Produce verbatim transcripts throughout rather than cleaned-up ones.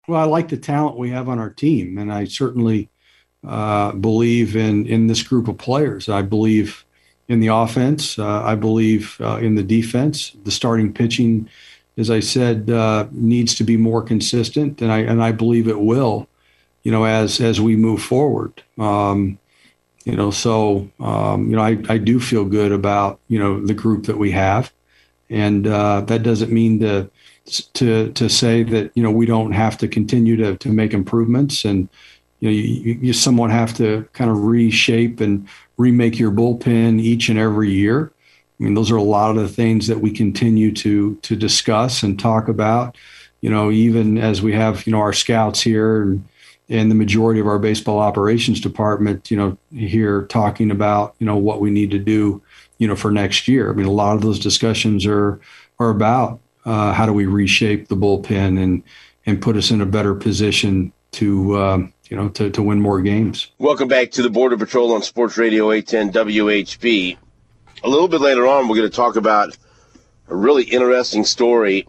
Well, I like the talent we have on our team, and I certainly uh, believe in in this group of players. I believe in the offense. Uh, I believe uh, in the defense. The starting pitching, as I said, uh, needs to be more consistent, and I and I believe it will. You know, as as we move forward. Um, you know, so um, you know, I I do feel good about you know the group that we have, and uh, that doesn't mean to. to to say that you know we don't have to continue to to make improvements, and you know you, you somewhat have to kind of reshape and remake your bullpen each and every year. I mean, those are a lot of the things that we continue to to discuss and talk about. You know, even as we have you know our scouts here and and the majority of our baseball operations department, you know, here talking about you know what we need to do, you know, for next year. I mean, a lot of those discussions are are about. Uh, how do we reshape the bullpen and and put us in a better position to um, you know to, to win more games? Welcome back to the Border Patrol on Sports Radio eight ten W H B. A little bit later on, we're going to talk about a really interesting story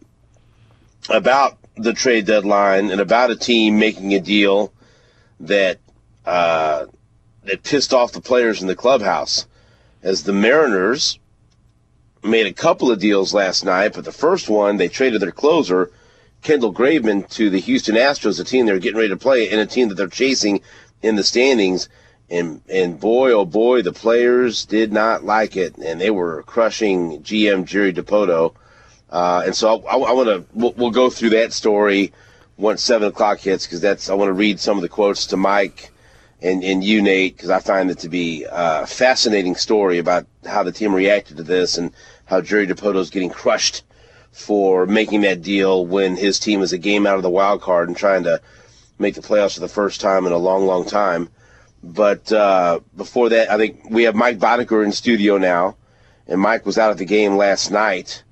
about the trade deadline and about a team making a deal that uh, that pissed off the players in the clubhouse, as the Mariners made a couple of deals last night, but the first one, they traded their closer, Kendall Graveman, to the Houston Astros, a team they're getting ready to play, and a team that they're chasing in the standings. And and boy, oh boy, the players did not like it, and they were crushing G M Jerry Dipoto. Uh, and so I, I, I want to we'll, we'll go through that story once seven o'clock hits, because that's I want to read some of the quotes to Mike and and you, Nate, because I find it to be a fascinating story about how the team reacted to this and how Jerry Dipoto is getting crushed for making that deal when his team is a game out of the wild card and trying to make the playoffs for the first time in a long, long time. But uh, before that, I think we have Mike Boddicker in studio now, and Mike was out at the game last night.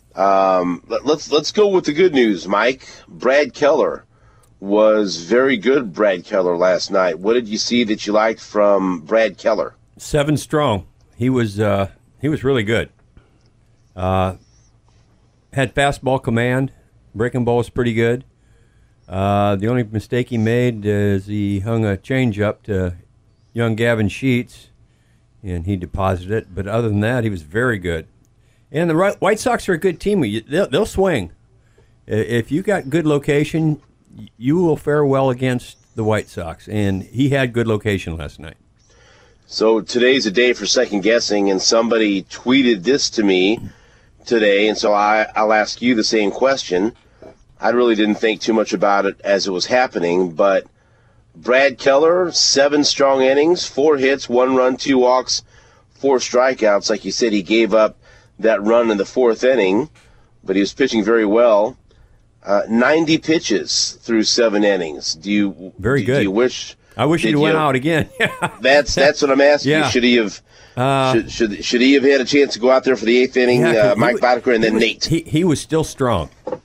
Um, let, let's let's go with the good news, Mike. Brad Keller was very good, Brad Keller, last night. What did you see that you liked from Brad Keller? Seven strong. He was uh, he was really good. Uh, had fastball command. Breaking ball was pretty good. Uh, the only mistake he made is he hung a changeup to young Gavin Sheets, and he deposited it. But other than that, he was very good. And the White Sox are a good team. They'll, they'll swing. If you got good location, you will fare well against the White Sox. And he had good location last night. So today's a day for second guessing, and somebody tweeted this to me today, and so I, I'll ask you the same question. I really didn't think too much about it as it was happening, but Brad Keller, seven strong innings, four hits, one run, two walks, four strikeouts. Like you said, he gave up that run in the fourth inning, but he was pitching very well. Uh, ninety pitches through seven innings. Do you very do, good? Do you wish? I wish he'd went out again. that's that's what I'm asking yeah. you. Should he have? Uh, should, should should he have had a chance to go out there for the eighth inning? Yeah, uh, Mike was, Boddicker and then he was, Nate. He he was still strong.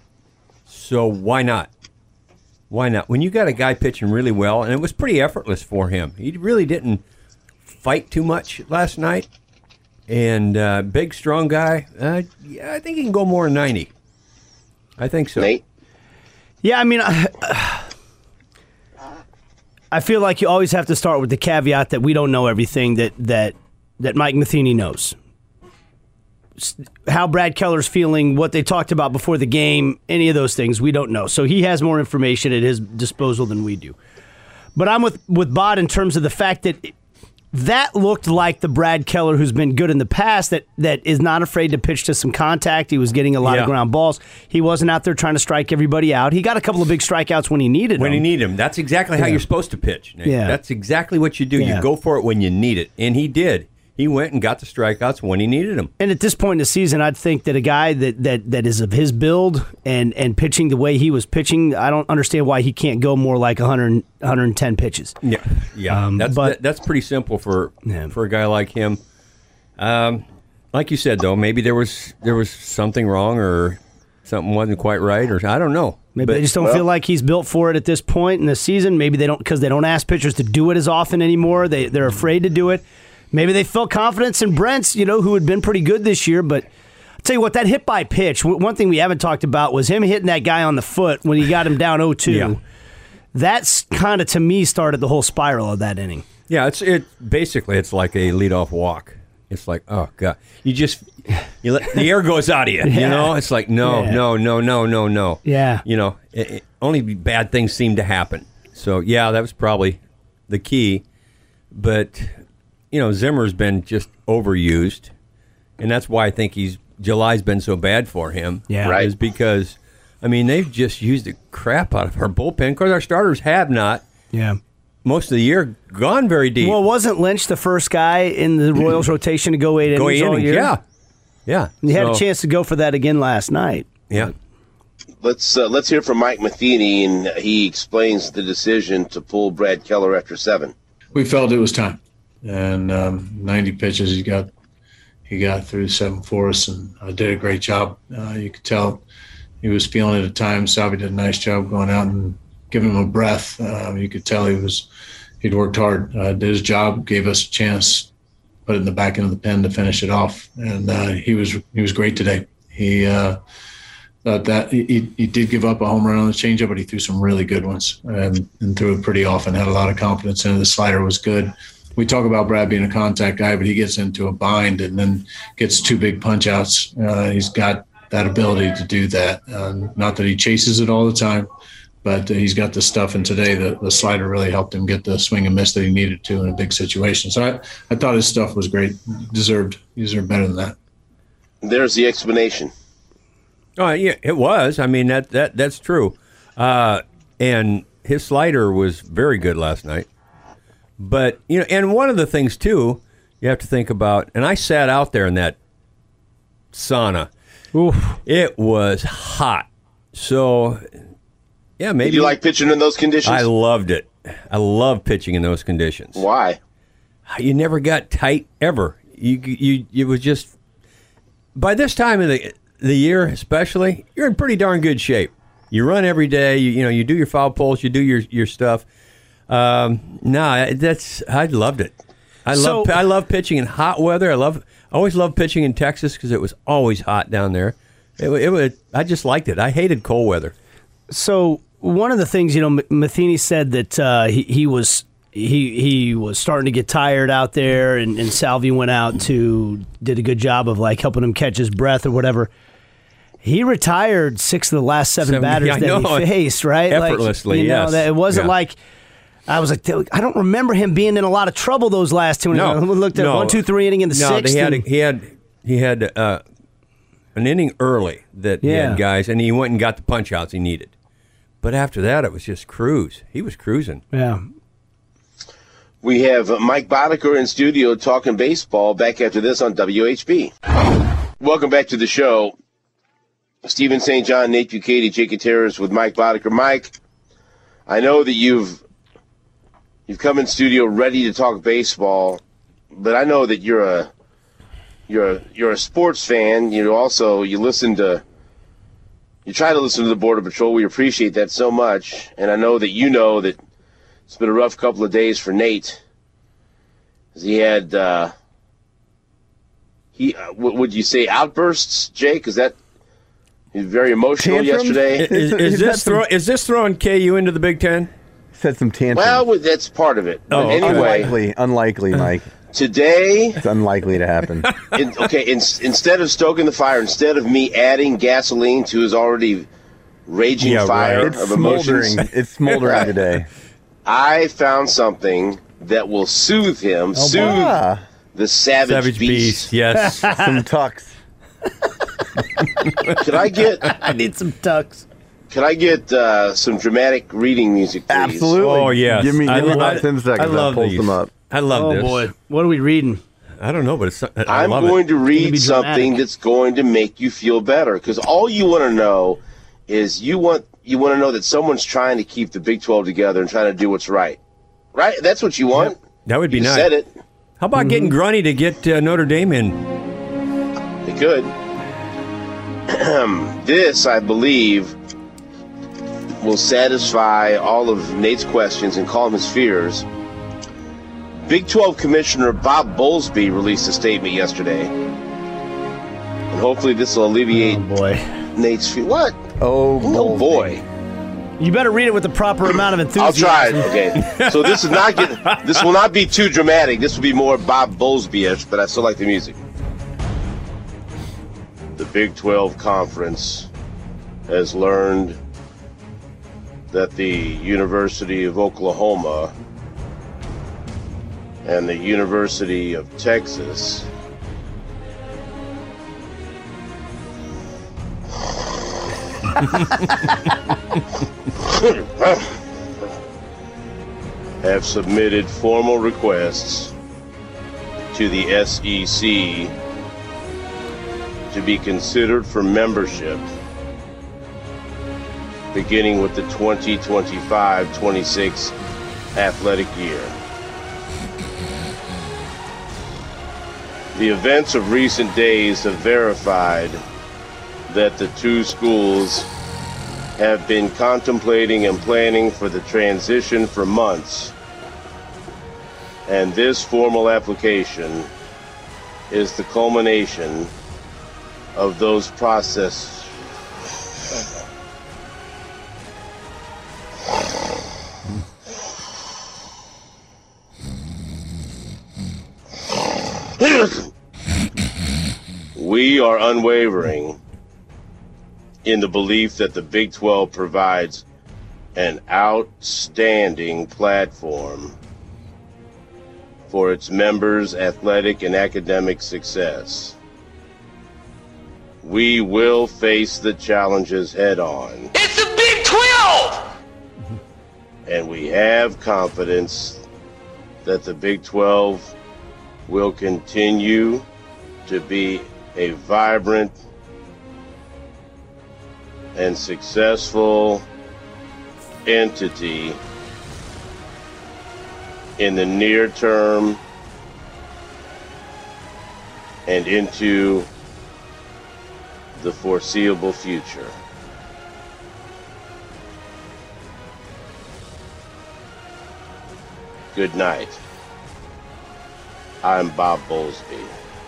So why not? Why not? When you got a guy pitching really well, and it was pretty effortless for him. He really didn't fight too much last night. And uh, big, strong guy. Uh, yeah, I think he can go more than ninety. I think so. Nate? Yeah, I mean, I, I feel like you always have to start with the caveat that we don't know everything that that, that Mike Matheny knows. How Brad Keller's feeling, what they talked about before the game, any of those things, we don't know. So he has more information at his disposal than we do. But I'm with, with Bod in terms of the fact that it, that looked like the Brad Keller who's been good in the past, that, that is not afraid to pitch to some contact. He was getting a lot yeah. of ground balls. He wasn't out there trying to strike everybody out. He got a couple of big strikeouts when he needed when them. When he needed them. That's exactly how yeah. you're supposed to pitch, Nate. Yeah. That's exactly what you do. Yeah. You go for it when you need it. And he did. He went and got the strikeouts when he needed them. And at this point in the season, I'd think that a guy that, that, that is of his build and, and pitching the way he was pitching, I don't understand why he can't go more like one hundred, one hundred ten pitches. Yeah, yeah. Um, that's but, that, that's pretty simple for yeah. for a guy like him. Um, like you said, though, maybe there was there was something wrong or something wasn't quite right, or I don't know. Maybe but, they just don't well, feel like he's built for it at this point in the season. Maybe they don't because they don't ask pitchers to do it as often anymore. They they're afraid to do it. Maybe they felt confidence in Brent's, you know, who had been pretty good this year. But I'll Tell you what, that hit by pitch, w- one thing we haven't talked about was him hitting that guy on the foot when he got him down oh two. Yeah. That's kind of, to me, started the whole spiral of that inning. Yeah, it's it basically it's like a leadoff walk. It's like, oh god, you just you let the air goes out of you. Yeah. You know, it's like no, Yeah. no, no, no, no, no. Yeah. You know, it, it, only bad things seem to happen. So yeah, that was probably the key. But you know, Zimmer's been just overused, and that's why I think he's July's been so bad for him. Yeah. Right. Is because I mean they've just used the crap out of our bullpen. Of course, our starters have not. Yeah. Most of the year gone very deep. Well, wasn't Lynch the first guy in the Royals rotation to go eight Go innings eight all innings, year? yeah, yeah. He had a So, chance to go for that again last night. Yeah, Let's uh, let's hear from Mike Matheny, and he explains the decision to pull Brad Keller after seven. We felt it was time, and um, ninety pitches he got he got through seven for us, and uh, did a great job. Uh, you could tell he was feeling it at times. Salvi did a nice job going out and giving him a breath. Uh, you could tell he was he'd worked hard, uh, did his job, gave us a chance, put it in the back end of the pen to finish it off, and uh, he was he was great today. He uh, thought that he, he did give up a home run on the changeup, but he threw some really good ones and, and threw it pretty often. Had a lot of confidence in it. The slider was good. We talk about Brad being a contact guy, but he gets into a bind and then gets two big punch outs. Uh, he's got that ability to do that. Uh, not that he chases it all the time, but uh, he's got the stuff. And today the, the slider really helped him get the swing and miss that he needed to in a big situation. So I, I thought his stuff was great. He deserved, he deserved better than that. There's the explanation. oh yeah, it was. I mean that that that's true. Uh, and his slider was very good last night. But you know, and one of the things too, you have to think about. And I sat out there in that sauna. Oof. It was hot. So yeah, maybe Did you like pitching in those conditions? I loved it. I love pitching in those conditions. Why? You never got tight ever. You you it was just by this time of the the year, especially, you're in pretty darn good shape. You run every day. You you know you do your foul poles. You do your your stuff. Um, no, that's I loved it. I So- love I love pitching in hot weather. I love I always loved pitching in Texas because it was always hot down there. It, wa- it was I just liked it. I hated cold weather. So one of the things, you know, M- Matheny said that uh, he, he was he he was starting to get tired out there, and, and Salvi went out to did a good job of like helping him catch his breath or whatever. He retired six of the last seven, Seven- batters yeah, I that know. he faced, right? Effortlessly, like, you know, yes. that it wasn't Yeah. like I was like I don't remember him being in a lot of trouble those last two. No, we looked at no. one, two, three inning in the no, sixth. they had and- he had he had uh, an inning early that he Yeah. had guys, and he went and got the punch outs he needed. But after that, it was just cruise. He was cruising. yeah. We have Mike Boddicker in studio talking baseball. Back after this on W H B. Welcome back to the show. Stephen Saint John, Nate Bukaty, Jake Gutierrez with Mike Boddicker. Mike, I know that you've you've come in studio ready to talk baseball, but I know that you're a you're a, you're a sports fan. You also you listen to you try to listen to the Border Patrol. We appreciate that so much, and I know that you know that it's been a rough couple of days for Nate. As he had uh, he uh, w- would you say outbursts, Jake? Is that he was very emotional Tantrums? yesterday? Is, He's is had this some- throw, is this throwing K U into the Big Ten? Said some tantrums. Well, that's part of it. But Oh, anyway, unlikely, unlikely, Mike. today, It's unlikely to happen. in, okay, in, instead of stoking the fire, instead of me adding gasoline to his already raging Yeah, fire right. It's of emotions, smoldering. It's smoldering today. I found something that will soothe him, soothe Ah, the savage, Savage beast. Beast, yes. some tucks. Could I get I need some tucks. could I get uh, some dramatic reading music, please? Absolutely. Oh, yes. Give me, I give me lo- about I- ten seconds. I I'll love pull these. them up. I love Oh this. boy, what are we reading? I don't know, but it's I I'm love going it. to gonna read be something dramatic. that's going to make you feel better, because all you want to know is you want you want to know that someone's trying to keep the Big twelve together and trying to do what's right. Right? That's what you want. That would be You nice. said it. How about getting Grunny to get uh, Notre Dame in? They could. This, I believe, will satisfy all of Nate's questions and calm his fears. Big twelve Commissioner Bob Bowlesby released a statement yesterday. And hopefully this will alleviate Oh, boy. Nate's feet. What? Oh, Oh, boy. You better read it with the proper amount of I'll enthusiasm. try it. Okay. So this is not get, this will not be too dramatic. This will be more Bob Bowlesby-ish, but I still like the music. The Big twelve Conference has learned that the University of Oklahoma and the University of Texas have submitted formal requests to the S E C to be considered for membership beginning with the twenty twenty-five twenty-six athletic year. The events of recent days have verified that the two schools have been contemplating and planning for the transition for months, and this formal application is the culmination of those processes. We are unwavering in the belief that the Big twelve provides an outstanding platform for its members' athletic and academic success. We will face the challenges head on. It's the Big twelve! And we have confidence that the Big twelve will continue to be a vibrant and successful entity in the near term and into the foreseeable future. Good night. I'm Bob Bowlesby.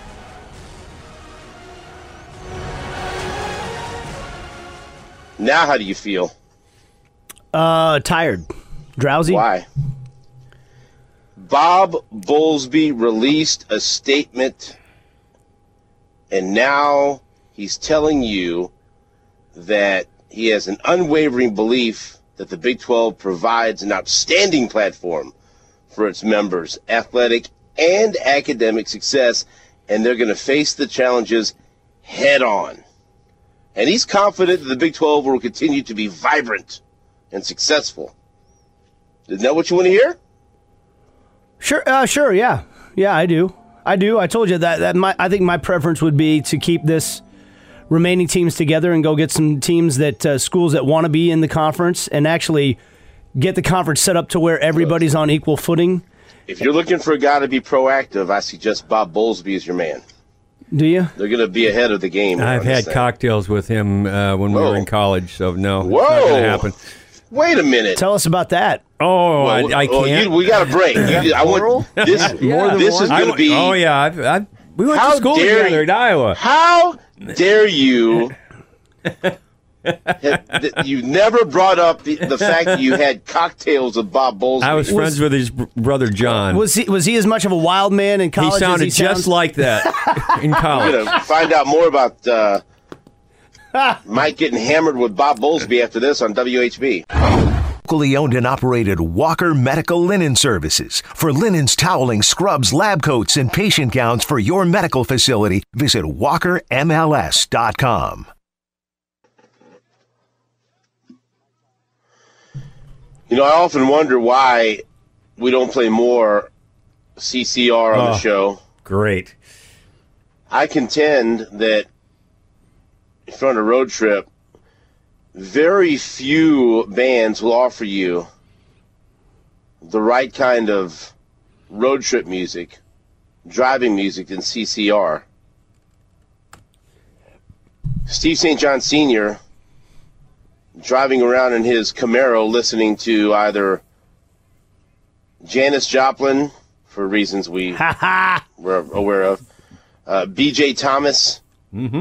Now, how do you feel? Uh, tired. Drowsy? Why? Bob Bowlesby released a statement, and now he's telling you that he has an unwavering belief that the Big twelve provides an outstanding platform for its members' athletic and academic success, and they're going to face the challenges head on. And he's confident that the Big twelve will continue to be vibrant and successful. Isn't that what you want to hear? Sure, uh, sure, yeah. Yeah, I do. I do. I told you that, that my, I think my preference would be to keep this remaining teams together and go get some teams that, uh, schools that want to be in the conference and actually get the conference set up to where everybody's on equal footing. If you're looking for a guy to be proactive, I suggest Bob Bowlesby is your man. Do you? They're going to be ahead of the game. I've on this had thing. cocktails with him uh, when we Whoa. were in college, so no, Whoa. it's not going to happen. Wait a minute. Tell us about that. Oh, Well, I, I well, can't. you- we got a break. You- I want this. More than this one? is I going to w- be. Oh yeah, I've, I've, we went How to school dare together you- in Iowa. How dare you? that you never brought up the, the fact that you had cocktails with Bob Bowlesby. I was, friends with his br- brother John. Was he was he as much of a wild man in college he sounded as he just sounds? like that in I'm college. going to find out more about uh, Mike getting hammered with Bob Bowlesby after this on W H B. Locally owned and operated Walker Medical Linen Services. For linens, toweling, scrubs, lab coats, and patient gowns for your medical facility, visit walker M L S dot com. You know, I often wonder why we don't play more C C R on Oh. the show. Great. I contend that if you're on a road trip, very few bands will offer you the right kind of road trip music, driving music than C C R. Steve Saint John Senior driving around in his Camaro listening to either Janis Joplin, for reasons we were aware of, uh, B J Thomas, Mm-hmm.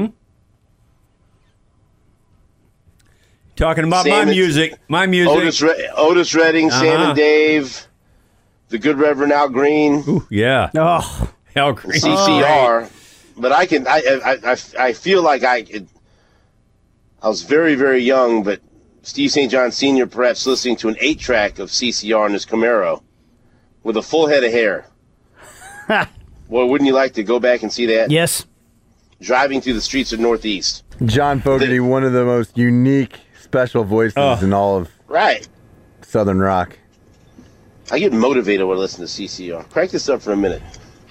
Talking about Sam my and- music. My music. Otis, Re- Otis Redding, Sam Uh-huh. and Dave, the good Reverend Al Green, Ooh, yeah. Oh, Al Green. C C R. But I can, I, I, I, I feel like I, it, I was very, very young, but Steve Saint John Senior perhaps listening to an eight-track of C C R in his Camaro with a full head of hair. Well, wouldn't you like to go back and see that? yes. Driving through the streets of Northeast. John Fogerty, one of the most unique, special voices Oh. in all of Right. Southern rock. I get motivated when I listen to C C R. Crank this up for a minute.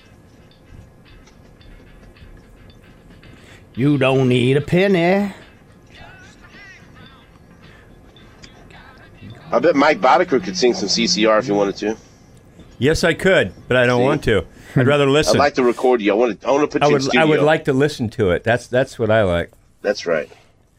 You don't need a penny. I bet Mike Boddicker could sing some C C R if he wanted to. Yes, I could, but I don't See? want to. I'd rather listen. I'd like to record you. I want to, I want to put I you would. in studio. I would like to listen to it. That's that's what I like. That's right.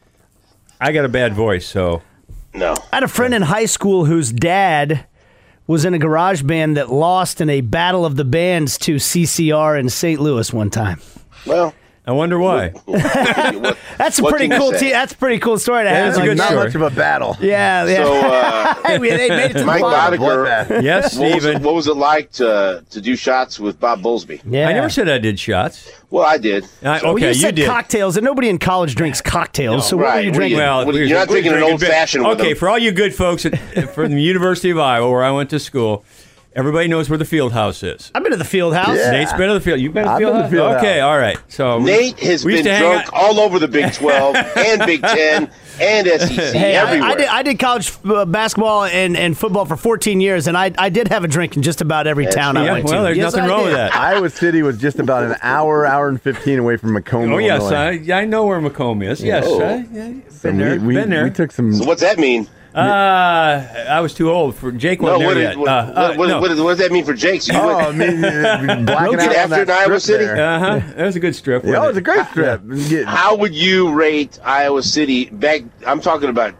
I got a bad voice, so No. I had a friend in high school whose dad was in a garage band that lost in a battle of the bands to C C R in Saint Louis one time. Well, I wonder why. what, That's a what pretty can you cool. say? T- that's a pretty cool story to That have. is a Like, good Not story. much of a battle. Yeah, yeah. So, uh, hey, we, they made it to the Mike bottom. Boddicker, Bloodbath. Yes, what was, it, Steven. what was it like to to do shots with Bob Bowlesby? Yeah. I never said I did shots. Well, I did. I, Well, okay, you you, said did. cocktails, and nobody in college drinks cocktails. so what right. were you What are you- drinking? Well, What- we're- you're not we're drinking an drinking old-fashioned bit- with Okay, them. for all you good folks at, from the University of Iowa, where I went to school, everybody knows where the field house is. I've been to the field house. Yeah. Nate's been to the field. You've been to the I've field been to house? the field Okay, house. all right. So we- Nate has we used been to hang drunk out- all over the Big twelve and Big Ten and S E C, Hey, I, everywhere. I did, I did college uh, basketball and, and football for fourteen years, and I, I did have a drink in just about every That's town I Yeah, went well, to. there's Yes, nothing I wrong did. with that. Iowa City was just about an hour, hour and fifteen away from Macomb. Oh, yes, Illinois. I, I know where Macomb is. Yes, Oh. I, yeah, So been there. we, we, been there. we took some. so what's that mean? Uh, I was too old for Jake. No, Wasn't what, there is, yet. what, Uh, uh, what, no. what, what does that mean for Jake? So you Oh, went- I mean, uh, blacking Get out after on in that Iowa strip City? there. Uh huh. That was a good strip. Yeah, it wasn't was a great strip. Get- How would you rate Iowa City back? I'm talking about.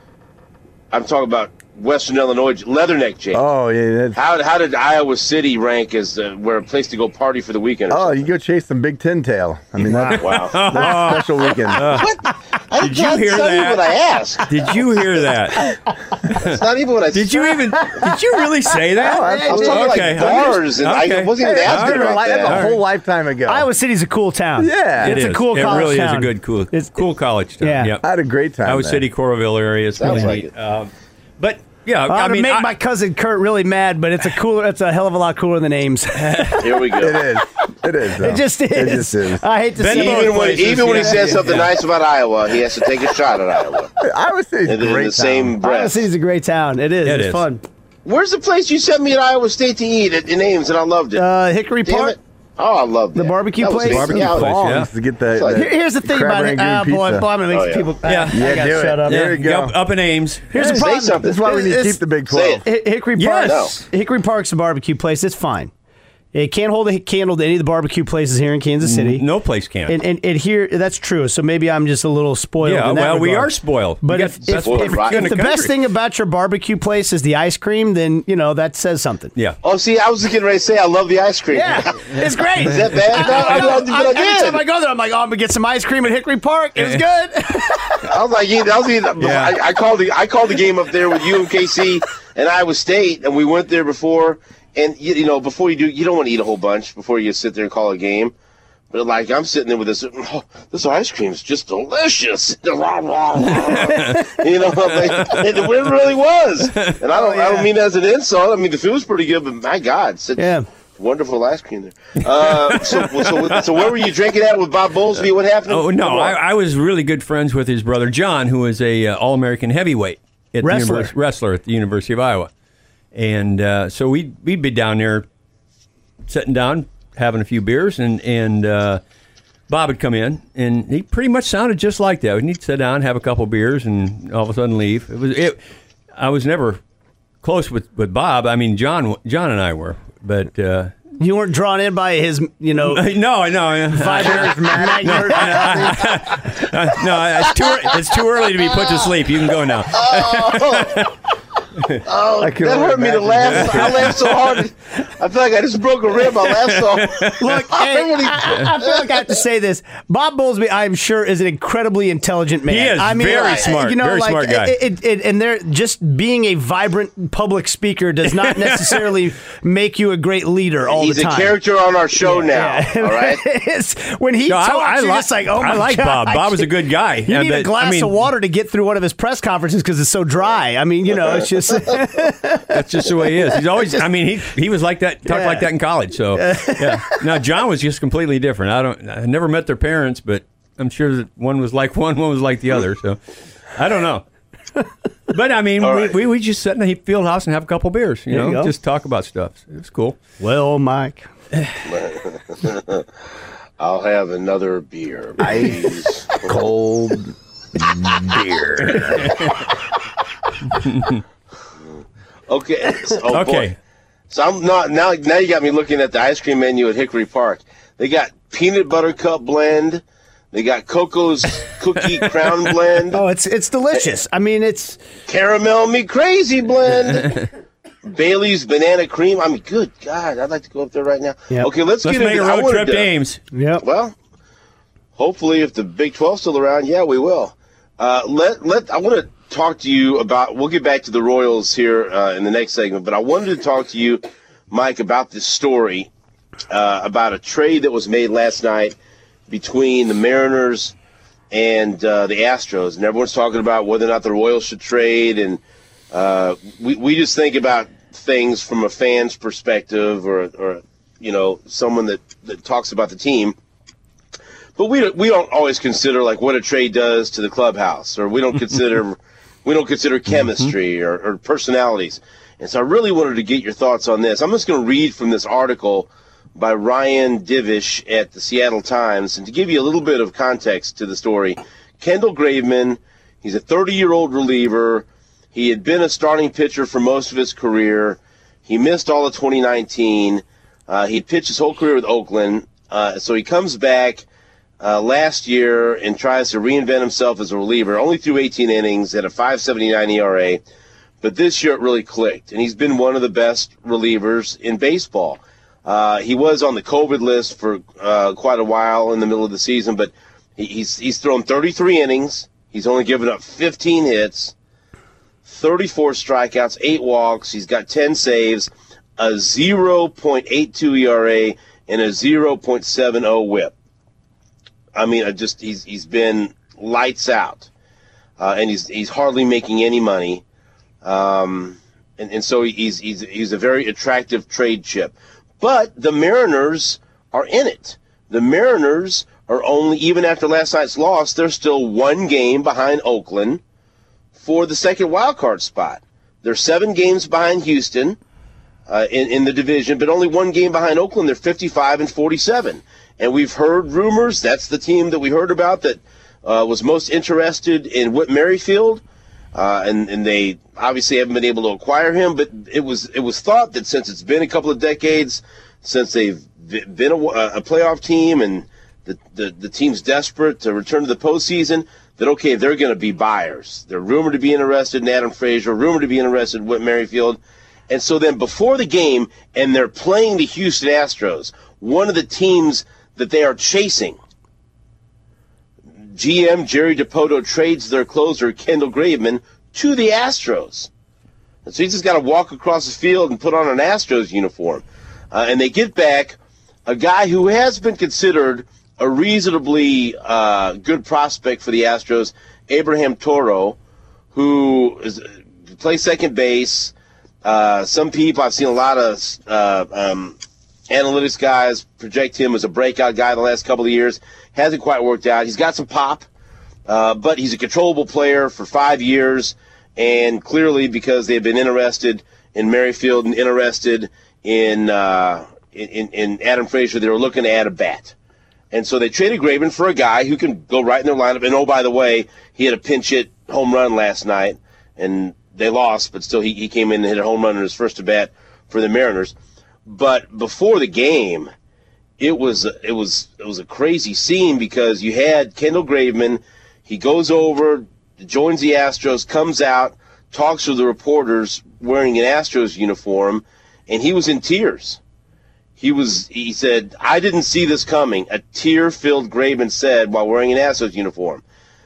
I'm talking about Western Illinois, Leatherneck, Jake. Oh yeah. That's, How, how did Iowa City rank as uh, where a place to go party for the weekend? Or oh, something? you go chase some Big Ten tail. I mean, that's, Wow. that's a special weekend. What? I, Did you that's hear not that? even what I asked. Did you hear that? It's not even what I Did said. you even? Did you really say that? Oh, I was absolutely. talking Okay, like I'm bars, just- and I okay. wasn't even Hey, that's asking been a about li- that's that. a whole lifetime ago. Iowa City's a cool town. Yeah. It It's is. a cool It college really is town. a good, cool, It's- cool college town. Yeah. Yep. I had a great time. Iowa there. City, Coralville area is Sounds really like neat. Um, but yeah, I, I would mean, make I- my cousin Kurt really mad, but it's a cooler. It's a hell of a lot cooler than Ames. Here we go. It is. It is. though. It just is. It just is. I hate to Ben say Both it. Even when, places, even when he yeah. says something nice about Iowa, he has to take a shot at Iowa. Iowa City's In, a in great the same town. breath. Iowa City's a great town. It is. It it's is. fun. Where's the place you sent me at Iowa State to eat at, in Ames, and I loved it? Uh, Hickory Damn Park. it. Oh, I loved The that. barbecue That was place? amazing. Barbecue Yeah, place, Bongs yeah. to get the, like- the Here- Here's the thing crab about it. rangoon Ah, boy, pizza. boy, I'm gonna make Oh, yeah. people. Yeah. I Yeah, gotta do shut it. up. There you go. Up, up in Ames. Here's the Say problem. something. That's why we need to It's- keep the Big Say twelve. it. Hi- Hickory Yes. Park. Hickory Park's a barbecue place. It's fine. It can't hold a candle to any of the barbecue places here in Kansas City. No place can. And, and and here, that's true. So maybe I'm just a little spoiled. yeah, in that well, we regard. are spoiled. But We if, got- if, that's if, what if- we're if in if the the best country. thing about your barbecue place is the ice cream, then you know that says something. Yeah. Oh, see, I was just getting ready to say I love the ice cream. Yeah, it's great. Is that bad? No, I loved it, but I Every did. time I go there, I'm like, oh, I'm gonna get some ice cream at Hickory Park. It was good. I was like, yeah, that was either, Yeah. I, I called the I called the game up there with you and K C and Iowa State, and we went there before. And you, you know, before you do, you don't want to eat a whole bunch before you sit there and call a game. But like, I'm sitting there with this, oh, this ice cream is just delicious. you know, I'm like, it really was. And I don't, I don't mean that as an insult. I mean, the food was pretty good, but my God, such Yeah. wonderful ice cream there. Uh, so, so, so where were you drinking at with Bob Bowlesby? What happened? Oh no, Come on. I, I was really good friends with his brother John, who is a uh, All-American heavyweight at Wrestler. the univers- wrestler at the University of Iowa, and uh, so we'd we'd be down there, sitting down, having a few beers, and and uh, Bob would come in, and he pretty much sounded just like that. He'd sit down, have a couple beers, and all of a sudden leave. It was it. I was never close with, with Bob. I mean, John John and I were, but. Uh, You weren't drawn in by his, you know, no, no, vibrant magnet. no, it's too it's too early to be put to sleep. You can go now. Oh, I that can only hurt me to imagine. laugh. I laughed so hard. I feel like I just broke a rib. I laughed so. Look, and I, I feel like I have to say this. Bob Bowlesby, I'm sure, is an incredibly intelligent man. He is I mean, very I- smart, You know, very like, smart guy. It, it, it, and they're just being a vibrant public speaker does not necessarily make you a great leader all He's the a time. character on our show now. Yeah. All right. It's- when he No, I- talks, I you're like- just like, oh my I like God. Bob. Bob was a good guy. You Yeah, need a but, glass I mean, of water to get through one of his press conferences because it's so dry. I mean, you know, it's just. That's just the way he is. He's always. I mean, he he was like that. Talked Yeah. like that in college. So yeah. Now John was just completely different. I don't. I never met their parents, but I'm sure that one was like one, one was like the other. So I don't know. But I mean, All we, right. we we just sit in the field house and have a couple beers. You There know, you go. just talk about stuff. It was cool. Well, Mike. I'll have another beer, please. Cold beer. Okay. So, oh, Okay. boy. So I'm not now. Now you got me looking at the ice cream menu at Hickory Park. They got peanut butter cup blend. They got Coco's cookie crown blend. Oh, it's it's delicious. I mean, it's Caramel me crazy blend. Bailey's banana cream. I mean, good God, I'd like to go up there right now. Yep. Okay, let's, Let's get make into a I road wanted trip to- to Ames. yep. Well, hopefully, if the Big twelve's still around, yeah, we will. Uh, let let I want to talk to you about. We'll get back to the Royals here uh, in the next segment, but I wanted to talk to you, Mike, about this story uh, about a trade that was made last night between the Mariners and uh, the Astros, and everyone's talking about whether or not the Royals should trade, and uh, we we just think about things from a fan's perspective, or or you know someone that, that talks about the team. But we don't, we don't always consider like what a trade does to the clubhouse, or we don't consider we don't consider chemistry or, or personalities. And so I really wanted to get your thoughts on this. I'm just going to read from this article by Ryan Divish at the Seattle Times, and to give you a little bit of context to the story, Kendall Graveman, he's a thirty-year-old reliever. He had been a starting pitcher for most of his career. He missed all of twenty nineteen. Uh, he'd pitched his whole career with Oakland, uh, so he comes back Uh, last year and tries to reinvent himself as a reliever. Only threw eighteen innings at a five seventy-nine E R A, but this year it really clicked, and he's been one of the best relievers in baseball. Uh, he was on the COVID list for uh, quite a while in the middle of the season, but he, he's he's thrown thirty-three innings. He's only given up fifteen hits, thirty-four strikeouts, eight walks. He's got ten saves, a zero point eight two E R A, and a zero point seven oh whip. I mean, I just he's he's been lights out, uh, and he's he's hardly making any money, um, and and so he's he's he's a very attractive trade chip. But the Mariners are in it. The Mariners are only, even after last night's loss, they're still one game behind Oakland for the second wild card spot. They're seven games behind Houston uh, in in the division, but only one game behind Oakland. They're fifty-five and forty-seven. And we've heard rumors, that's the team that we heard about that uh, was most interested in Whit Merrifield. Uh, and, and they obviously haven't been able to acquire him, but it was it was thought that since it's been a couple of decades since they've been a, a playoff team and the, the, the team's desperate to return to the postseason, that, okay, they're going to be buyers. They're rumored to be interested in Adam Frazier, rumored to be interested in Whit Merrifield. And so then before the game, and they're playing the Houston Astros, one of the teams that they are chasing, G M Jerry DiPoto trades their closer, Kendall Graveman, to the Astros. And so he's just got to walk across the field and put on an Astros uniform. Uh, and they get back a guy who has been considered a reasonably uh, good prospect for the Astros, Abraham Toro, who is, plays second base. Uh, some people, I've seen a lot of uh, um, analytics guys project him as a breakout guy the last couple of years. Hasn't quite worked out. He's got some pop, uh, but he's a controllable player for five years, and clearly because they've been interested in Merrifield and interested in, uh, in, in Adam Frazier, they were looking to add a bat. And so they traded Graveman for a guy who can go right in their lineup. And, oh, by the way, he had a pinch hit home run last night, and they lost, but still he, he came in and hit a home run in his first at-bat for the Mariners. But before the game, it was it was it was a crazy scene because you had Kendall Graveman. He goes over, joins the Astros, comes out, talks with the reporters wearing an Astros uniform, and he was in tears. He was. He said, "I didn't see this coming." A tear-filled Graveman said while wearing an Astros uniform.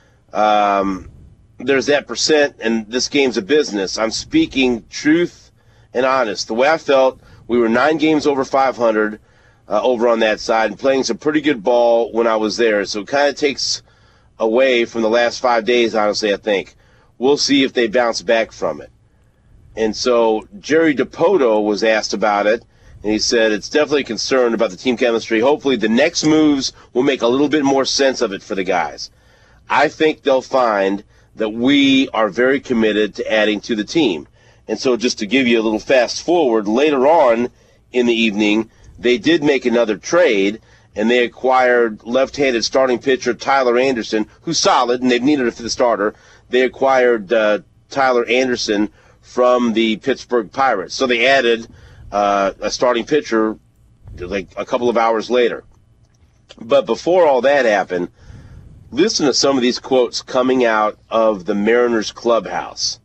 Um, there's that percent, and this game's a business. I'm speaking truth and honest. The way I felt, we were nine games over five hundred uh, over on that side and playing some pretty good ball when I was there. So it kind of takes away from the last five days, honestly, I think. We'll see if they bounce back from it. And so Jerry Dipoto was asked about it, and he said it's definitely concerned about the team chemistry. Hopefully the next moves will make a little bit more sense of it for the guys. I think they'll find that we are very committed to adding to the team. And so just to give you a little fast forward, later on in the evening, they did make another trade, and they acquired left-handed starting pitcher Tyler Anderson, who's solid, and they've needed it for the starter. They acquired uh, Tyler Anderson from the Pittsburgh Pirates. So they added uh, a starting pitcher like a couple of hours later. But before all that happened, listen to some of these quotes coming out of the Mariners clubhouse.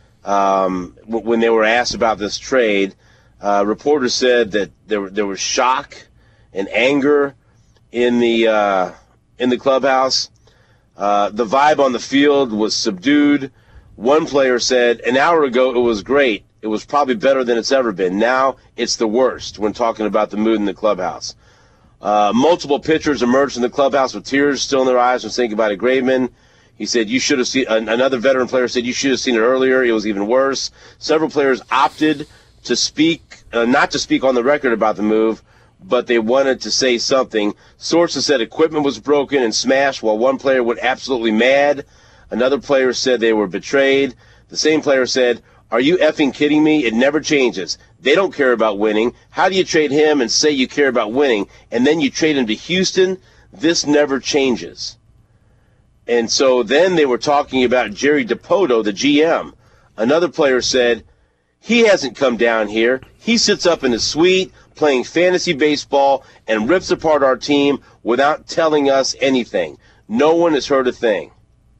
Um, when they were asked about this trade, uh, reporters said that there, there was shock and anger in the uh, in the clubhouse. Uh, the vibe on the field was subdued. One player said, "An hour ago it was great. It was probably better than it's ever been. Now it's the worst," when talking about the mood in the clubhouse. Uh, multiple pitchers emerged from the clubhouse with tears still in their eyes when saying goodbye to Graveman. He said, "You should have seen." Another veteran player said, "You should have seen it earlier. It was even worse." Several players opted to speak, uh, not to speak on the record about the move, but they wanted to say something. Sources said equipment was broken and smashed, while one player went absolutely mad. Another player said they were betrayed. The same player said, "Are you effing kidding me? It never changes. They don't care about winning. How do you trade him and say you care about winning, and then you trade him to Houston? This never changes." And so then they were talking about Jerry Dipoto, the G M. Another player said, "He hasn't come down here. He sits up in his suite playing fantasy baseball and rips apart our team without telling us anything. No one has heard a thing."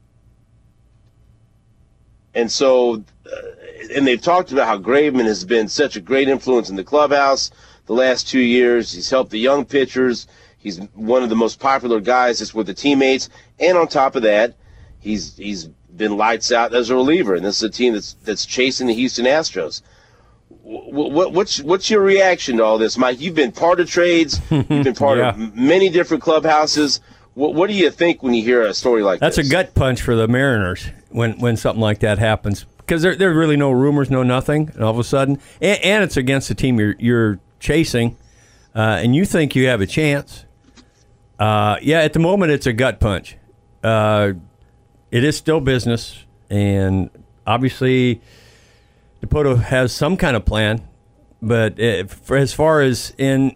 And so, uh, and they've talked about how Graveman has been such a great influence in the clubhouse the last two years. He's helped the young pitchers. He's one of the most popular guys just with the teammates. And on top of that, he's he's been lights out as a reliever. And this is a team that's that's chasing the Houston Astros. What, what, what's what's your reaction to all this, Mike? You've been part of trades. You've been part yeah. of many different clubhouses. What, what do you think when you hear a story like That's this? That's a gut punch for the Mariners when, when something like that happens, because there there's really no rumors, no nothing, and all of a sudden, and, and it's against the team you're you're chasing, uh, and you think you have a chance. Uh, yeah, at the moment it's a gut punch. Uh, it is still business, and obviously Dipoto has some kind of plan, but it, for as far as in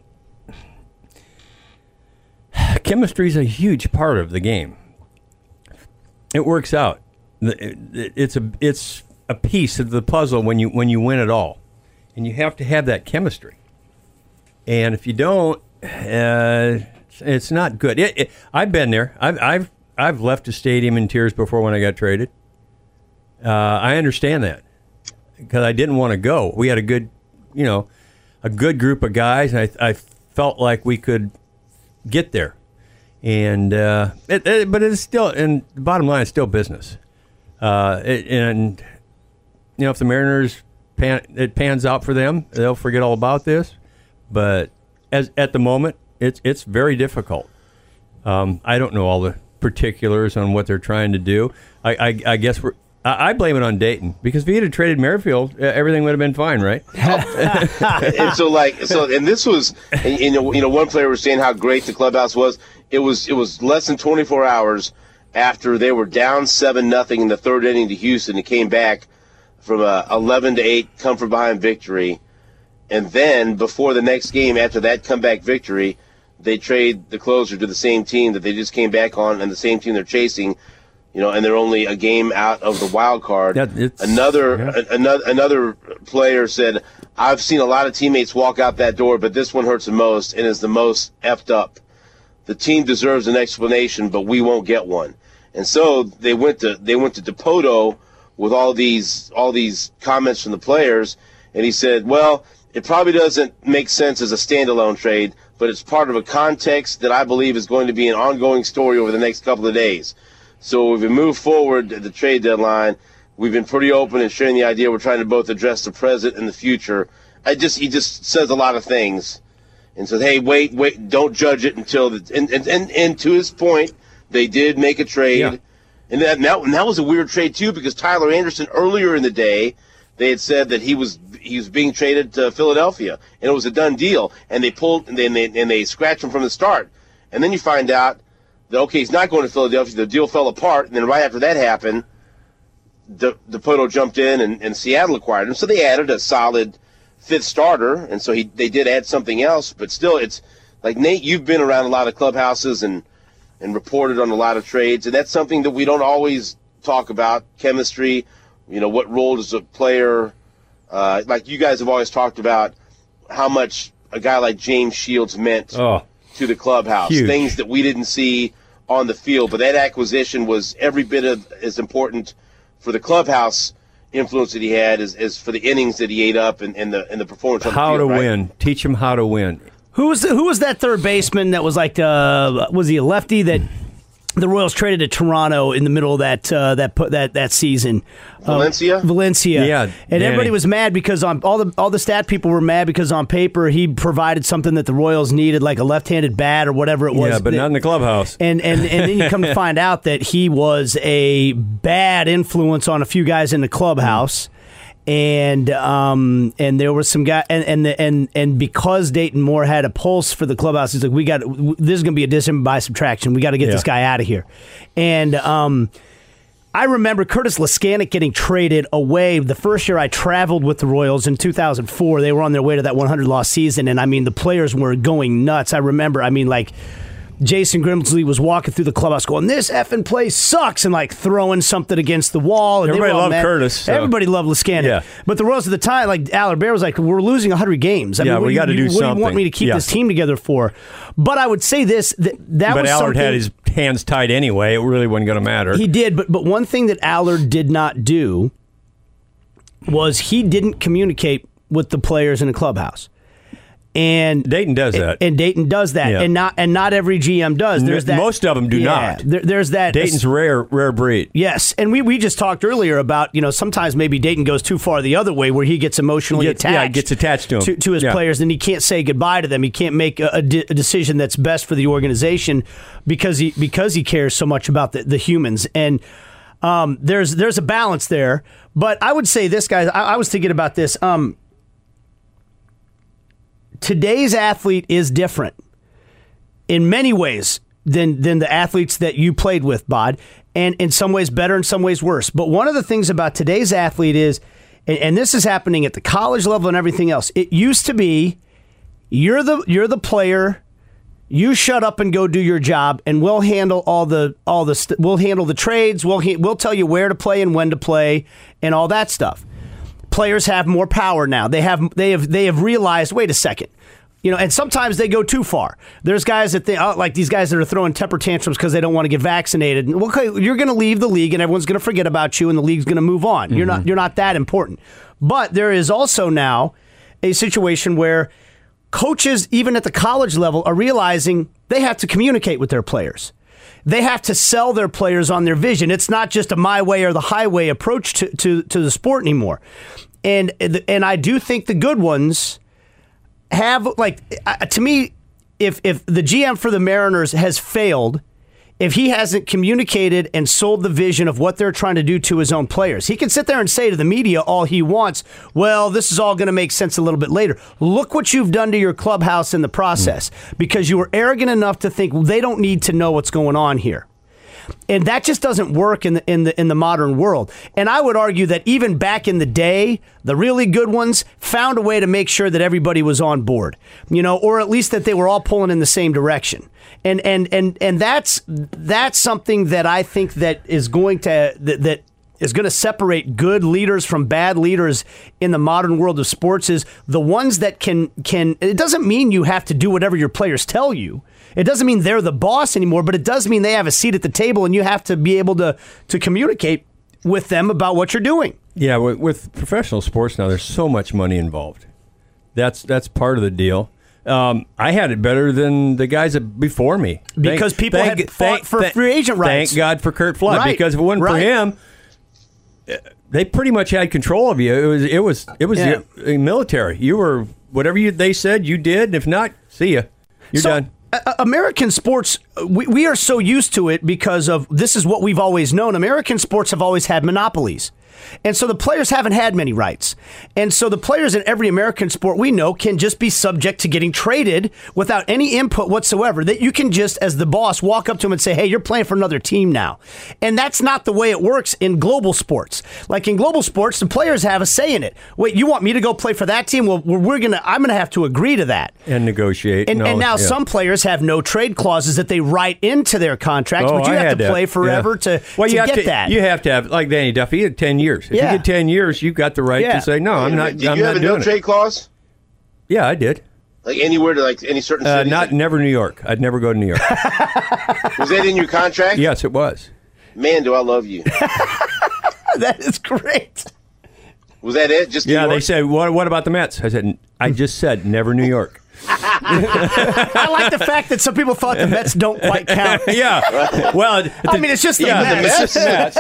chemistry is a huge part of the game. It works out. It's a it's a piece of the puzzle when you when you win it all, and you have to have that chemistry. And if you don't, uh, it's not good. It, it, I've been there. I've I've I've left the stadium in tears before when I got traded. Uh, I understand that because I didn't want to go. We had a good, you know, a good group of guys, and I I felt like we could get there. And uh, it, it, but it's still, and the bottom line, it's still business. Uh, it, and you know, if the Mariners pan, it pans out for them, they'll forget all about this. But as at the moment, it's it's very difficult. Um, I don't know all the particulars on what they're trying to do. I, I, I guess we're. I blame it on Dayton, because if he had traded Merrifield, everything would have been fine, right? And so, like, so, and this was, and, you know, you know, one player was saying how great the clubhouse was. It was, it was less than twenty-four hours after they were down seven nothing in the third inning to Houston. It came back from a eleven to eight come from behind victory, and then before the next game, after that comeback victory, they trade the closer to the same team that they just came back on, and the same team they're chasing. You know, and they're only a game out of the wild card. Yeah, another, yeah. a, another, another player said, "I've seen a lot of teammates walk out that door, but this one hurts the most and is the most effed up. The team deserves an explanation, but we won't get one." And so they went to they went to Dipoto with all these all these comments from the players, and he said, well, it probably doesn't make sense as a standalone trade, but it's part of a context that I believe is going to be an ongoing story over the next couple of days. So if we move forward at the trade deadline, we've been pretty open in sharing the idea we're trying to both address the present and the future. I just He just says a lot of things and says, hey, wait, wait, don't judge it until the – and, and, and, and to his point, they did make a trade. Yeah. And that, and that and that was a weird trade, too, because Tyler Anderson, earlier in the day, they had said that he was he was being traded to Philadelphia, and it was a done deal. And they pulled and they, and they, and they scratched him from the start. And then you find out that, okay, he's not going to Philadelphia. The deal fell apart. And then right after that happened, the Dipoto jumped in, and, and Seattle acquired him. So they added a solid fifth starter, and so he they did add something else. But still, it's like, Nate, you've been around a lot of clubhouses and, and reported on a lot of trades, and that's something that we don't always talk about, chemistry. You know, what role does a player, uh, like you guys have always talked about how much a guy like James Shields meant oh, to the clubhouse, huge. Things that we didn't see on the field. But that acquisition was every bit of, as important for the clubhouse influence that he had as, as for the innings that he ate up and, and, the, and the performance on how the field. How to right? win. Teach him how to win. Who was, the, who was that third baseman that was like, uh, was he a lefty that the Royals traded to Toronto in the middle of that uh, that that that season? Valencia? Uh, Valencia. Yeah. And Danny. everybody was mad because on all the all the stat people were mad because on paper he provided something that the Royals needed, like a left-handed bat or whatever it was. Yeah, but that, not in the clubhouse. And and and then you come to find out that he was a bad influence on a few guys in the clubhouse. And um and there were some guy and and the, and and because Dayton Moore had a pulse for the clubhouse, he's like, we got this is going to be addition by subtraction. We got to get yeah. this guy out of here. And um, I remember Curtis Leskanik getting traded away the first year I traveled with the Royals in two thousand four. They were on their way to that one hundred loss season, and I mean the players were going nuts. I remember, I mean like. Jason Grimsley was walking through the clubhouse going, this effing place sucks, and like throwing something against the wall. And everybody they were all loved mad. Curtis. So. Everybody loved Leskanik. Yeah. But the Royals at the time, like Allard Bear was like, we're losing one hundred games. I yeah, mean, what we do got to you, do what something. What do you want me to keep yeah. this team together for? But I would say this, that, that but was Allard something. had his hands tied anyway. It really wasn't going to matter. He did, but, but one thing that Allard did not do was he didn't communicate with the players in the clubhouse. And Dayton does that, and Dayton does that, yeah. and not and not every G M does. There's that. Most of them do yeah, not. There, there's that. Dayton's a rare, rare breed. Yes, and we, we just talked earlier about, you know, sometimes maybe Dayton goes too far the other way where he gets emotionally Gets, attached. Yeah, gets attached to him. to, to his yeah. players, and he can't say goodbye to them. He can't make a, a, de- a decision that's best for the organization because he because he cares so much about the, the humans. And um, there's there's a balance there. But I would say this, guys. I, I was thinking about this. Um, Today's athlete is different in many ways than than the athletes that you played with, Bod, and in some ways better, in some ways worse. But one of the things about today's athlete is, and, and this is happening at the college level and everything else, it used to be you're the you're the player, you shut up and go do your job, and we'll handle all the all the st- we'll handle the trades, we'll ha- we'll tell you where to play and when to play and all that stuff. Players have more power now. They have they have they have realized, wait a second. You know, and sometimes they go too far. There's guys that they like these guys that are throwing temper tantrums because they don't want to get vaccinated. Okay, you're going to leave the league and everyone's going to forget about you and the league's going to move on. Mm-hmm. You're not you're not that important. But there is also now a situation where coaches, even at the college level, are realizing they have to communicate with their players. They have to sell their players on their vision. It's not just a my way or the highway approach to, to, to the sport anymore. And and I do think the good ones have, like, uh, to me, if if the G M for the Mariners has failed, if he hasn't communicated and sold the vision of what they're trying to do to his own players, he can sit there and say to the media all he wants, well, this is all going to make sense a little bit later. Look what you've done to your clubhouse in the process, mm. because you were arrogant enough to think, well, they don't need to know what's going on here. And that just doesn't work in the in the in the modern world. And I would argue that even back in the day, the really good ones found a way to make sure that everybody was on board, you know, or at least that they were all pulling in the same direction. And and and and that's that's something that I think that is going to that, that is going to separate good leaders from bad leaders in the modern world of sports is the ones that can can. It doesn't mean you have to do whatever your players tell you. It doesn't mean they're the boss anymore, but it does mean they have a seat at the table, and you have to be able to to communicate with them about what you're doing. Yeah, with, with professional sports now, there's so much money involved. That's that's part of the deal. Um, I had it better than the guys that before me because thank, people thank, had fought thank, for thank, free agent rights. Thank God for Curt Flood, right. because if it wasn't right. for him, they pretty much had control of you. It was it was it was yeah. the military. You were whatever you, they said you did. If not, see ya. You're so, done. Uh, American sports, we, we are so used to it because of this is what we've always known. American sports have always had monopolies. And so the players haven't had many rights. And so the players in every American sport we know can just be subject to getting traded without any input whatsoever. That you can just, as the boss, walk up to them and say, hey, you're playing for another team now. And that's not the way it works in global sports. Like in global sports, the players have a say in it. Wait, you want me to go play for that team? Well, we're gonna. I'm going to have to agree to that. And negotiate. And, and, and now yeah. some players have no trade clauses that they write into their contracts, oh, but you I have had to that. play forever yeah. to, well, to you have get to, that. You have to have, like Danny Duffy, he had ten years. If Yeah. you get ten years, you've got the right Yeah. to say, no, I'm not, Did I'm you not have a doing no trade it. clause? Yeah, I did. Like anywhere to like any certain Uh, city? not never New York. I'd never go to New York. Was that in your contract? Yes, it was. Man, do I love you. That is great. Was that it? Just New Yeah, York? they said, what, what about the Mets? I said, I just said never New York. I like the fact that some people thought the Mets don't quite count. yeah. Well, I mean, it's just the yeah, Mets. It's just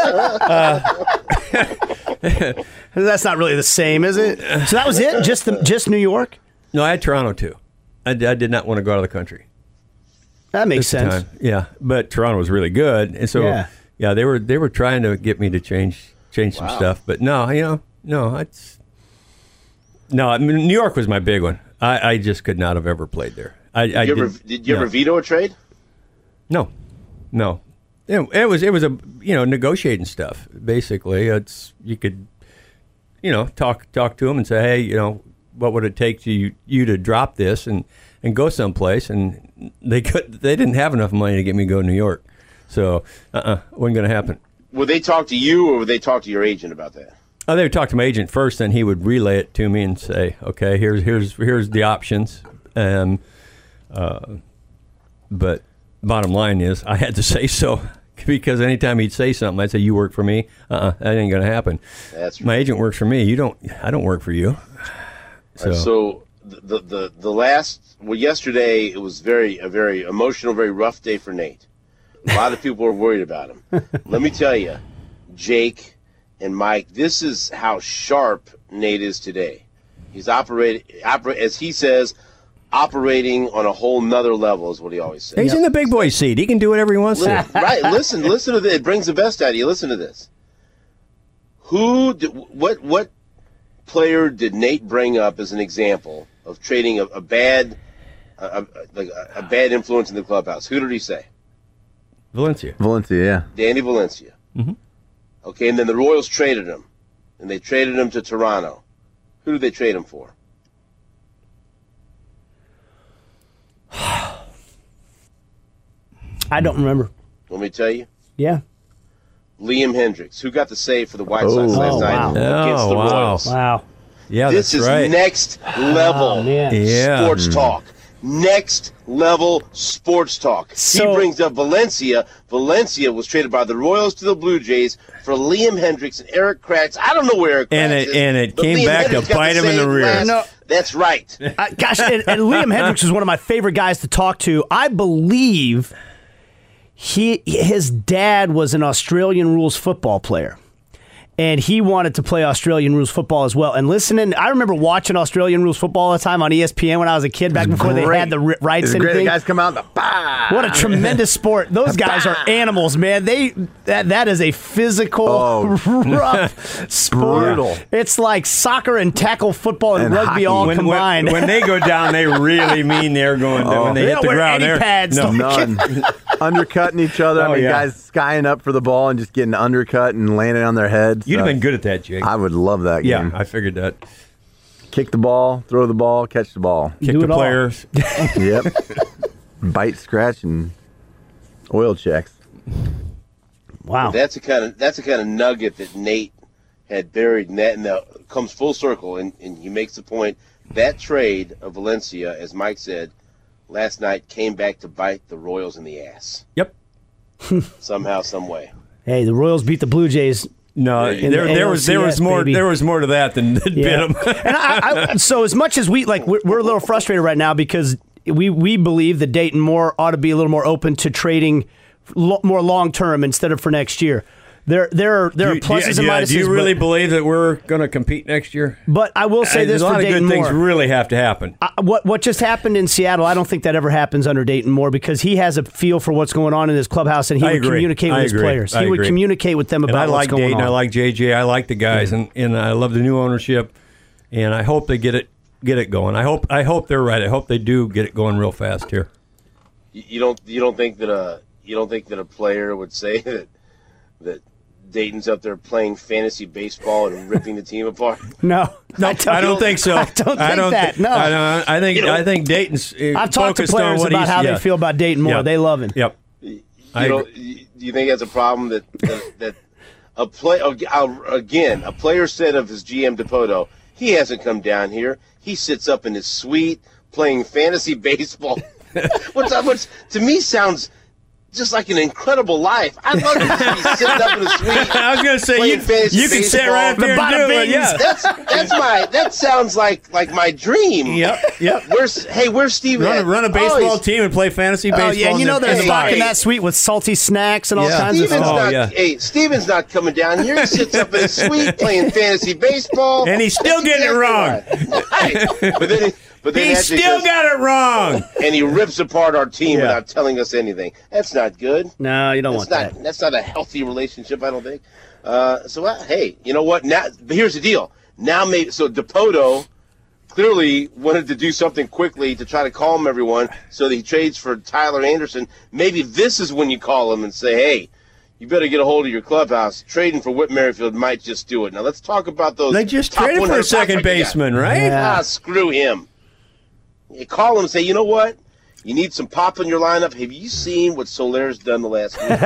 the Mets. Uh, That's not really the same, is it? So that was it? Just the, just New York? no, I had Toronto too. I, I did not want to go out of the country. That makes at the sense. time. Yeah, but Toronto was really good, and so Yeah. yeah, they were they were trying to get me to change change some Wow. stuff, but no, you know, no, it's no. I mean, New York was my big one. I, I just could not have ever played there. I, I Did you, ever, did, did you no. ever veto a trade? No, no. It, it was it was a you know negotiating stuff. Basically, it's you could you know talk talk to them and say, hey, you know, what would it take to you, you to drop this and, and go someplace? And they could they didn't have enough money to get me to go to New York, so uh uh-uh, uh wasn't going to happen. Would they talk to you, or would they talk to your agent about that? Oh, they would talk to my agent first, then he would relay it to me and say, okay, here's here's here's the options. Um, uh, but bottom line is, I had to say so because anytime he'd say something, I'd say, "You work for me." Uh-uh, that ain't gonna happen. That's my agent works for me. You don't. I don't work for you. So, so the, the the last well, yesterday it was very a very emotional, very rough day for Nate. A lot of people were worried about him. Let me tell you, Jake and Mike, this is how sharp Nate is today. He's operating, operate as he says, operating on a whole nother level is what he always says. He's in the big boy seat. He can do whatever he wants to. Right? Listen, listen to this. It brings the best out of you. Listen to this. Who? Did, what? What player did Nate bring up as an example of trading a, a bad, a, a, like a, a bad influence in the clubhouse? Who did he say? Valencia. Valencia, yeah. Danny Valencia. Mm-hmm. Okay, and then the Royals traded him, and they traded him to Toronto. Who did they trade him for? I don't remember. Want me to tell you? Yeah. Liam Hendricks, who got the save for the White Sox Oh. last Oh, night wow. against Oh, the wow. Royals. Wow. Yeah, This that's is right. next level Oh, man. Yeah. sports talk. Next level sports talk. So- he brings up Valencia. Valencia was traded by the Royals to the Blue Jays for Liam Hendricks and Eric Kratz. I don't know where Eric Kratz And it- is, and it but came Liam back to Hendricks got bite the him in the save rear. last- No. That's right. Uh, gosh, and, and Liam Hendricks was one of my favorite guys to talk to. I believe he his dad was an Australian rules football player. And he wanted to play Australian rules football as well. And listening, I remember watching Australian rules football all the time on E S P N when I was a kid, back before they Great. had the ri- rights It's and great. The everything. guys come out and the bah! What a tremendous sport! Those guys are animals, man. They that that is a physical, Oh. rough sport. Brutal. It's like soccer and tackle football and, And rugby hockey. all when, combined. when, when they go down, they really mean they're going. Oh. When they, They hit don't the wear ground, any they're pads, No, don't None. Undercutting each other. Oh, I mean, yeah. guys skying up for the ball and just getting undercut and landing on their heads. You'd have Uh, been good at that, Jake. I would love that yeah, game. I figured that. Kick the ball, throw the ball, catch the ball. Kick Do the it all. players. Yep. Bite, scratch, and oil checks. wow. That's the kind of that's the kind of nugget that Nate had buried in that, and that comes full circle. And, and he makes the point that trade of Valencia, as Mike said last night, came back to bite the Royals in the ass Yep. somehow, some way. Hey, the Royals beat the Blue Jays No, In there the there was there was A L C S, more baby. there was more to that than, than Yeah. bit 'em. and I, I, so as much as we like, we're, we're a little frustrated right now because we we believe that Dayton Moore ought to be a little more open to trading lo- more long term instead of for next year. There there are there Do are you- pluses do you- and minuses. Do you really but, beve that we're going to compete next year? but I will say Uh, this a lot for of Dayton good things Moore. really have to happen. Uh, what what just happened in Seattle, I don't think that ever happens under Dayton Moore because he has a feel for what's going on in his clubhouse and he I would agree. communicate with I his agree. players. I He would agree. communicate with them And about I like what's going Dayton. on. I like J J. I like the guys, and, and I love the new ownership. And I hope they get it get it going. I hope I hope they're right. I hope they do get it going real fast here. You, you don't you don't think that a you don't think that a player would say that that Dayton's up there playing fantasy baseball and ripping the team apart? No, No, I don't think so. I don't think I don't that. thi- No, I, don't, I think You know- I think Dayton's. Uh, I've talked to focused on players what about he's- how yeah. they feel about Dayton Moore. Yeah. They love him. Yep. You I know, agree. y- do you think that's a problem that that, that a play uh, again a player said of his G M DePoto, he hasn't come down here. He sits up in his suite playing fantasy baseball. What's what's to me sounds just like an incredible life. I'd love to just be sitting up in the suite. I was going to say playing you, fantasy you can sit baseball. right up there The and do bada it. bings. Yeah. That's that's my that sounds like like my dream. Yep. Yep. Where's hey where's Steve? Run a, at? run a Oh, baseball he's- team and play fantasy baseball. Oh yeah, and you in know the- they're in the stocked in box. that suite with salty snacks and all Yeah. kinds of Steven's stuff. Oh, not, yeah. hey, Steven's not coming down here. He sits up in his suite playing fantasy baseball. And he's still That's getting it wrong. exactly right. But then, he, but then He actually still says- got it wrong. and he rips apart our team Yeah. without telling us anything. That's not good. No, you don't That's want not. that. That's not a healthy relationship. I don't think. Uh, so uh, hey, you know what? Now, but here's the deal. Now, maybe so. DePoto clearly wanted to do something quickly to try to calm everyone, so that he trades for Tyler Anderson. Maybe this is when you call him and say, "Hey, you better get a hold of your clubhouse. Trading for Whit Merrifield might just do it." Now let's talk about those. They just top traded one for a hundred second prospects you got. baseman, right? Yeah. Ah, screw him. You call him and say, you know what? You need some pop in your lineup. Have you seen what Solaire's done the last week? This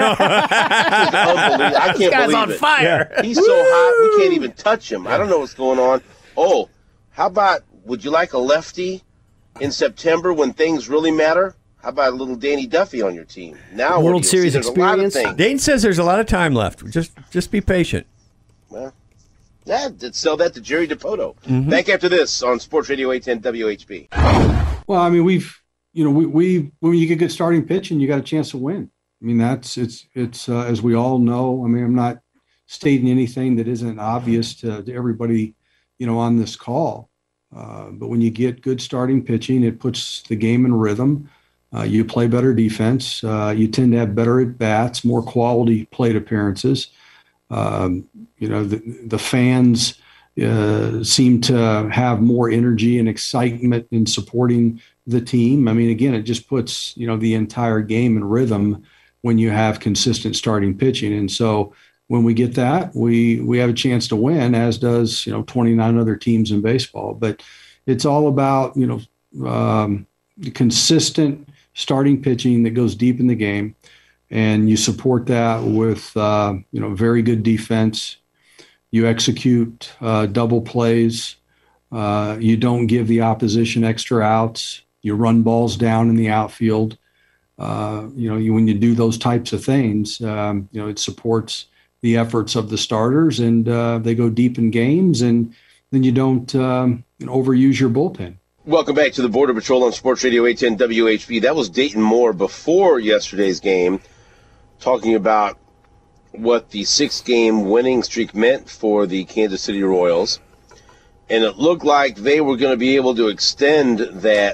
is unbelievable. I can't This guy's believe on it. fire. He's so hot, we can't even touch him. I don't know what's going on. Oh, how about, would you like a lefty in September when things really matter? How about a little Danny Duffy on your team? Now, what World do you see? Series There's a lot of experience? things. Dayton says there's a lot of time left. Just just be patient. Well, yeah, let's sell that to Jerry DePoto. Mm-hmm. Back after this on Sports Radio eight ten W H B. Well, I mean, we've, you know, we, we when you get good starting pitch and you got a chance to win. I mean, that's it's it's uh, as we all know. I mean, I'm not stating anything that isn't obvious to, to everybody, you know, on this call. Uh, but when you get good starting pitching, it puts the game in rhythm. Uh, you play better defense. Uh, you tend to have better at bats, more quality plate appearances. Um, you know, the, the fans uh, seem to have more energy and excitement in supporting the team. I mean, again, it just puts, you know, the entire game in rhythm when you have consistent starting pitching. And so when we get that, we we have a chance to win, as does, you know, twenty-nine other teams in baseball. But it's all about, you know, um, consistent starting pitching that goes deep in the game. And you support that with, uh, you know, very good defense. You execute uh, double plays. Uh, you don't give the opposition extra outs. You run balls down in the outfield. Uh, you know, you, when you do those types of things, um, you know, it supports the efforts of the starters, and uh, they go deep in games, and then you don't um, you know, overuse your bullpen. Welcome back to the Border Patrol on Sports Radio eight ten W H B. That was Dayton Moore before yesterday's game, talking about what the six-game winning streak meant for the Kansas City Royals. And it looked like they were going to be able to extend that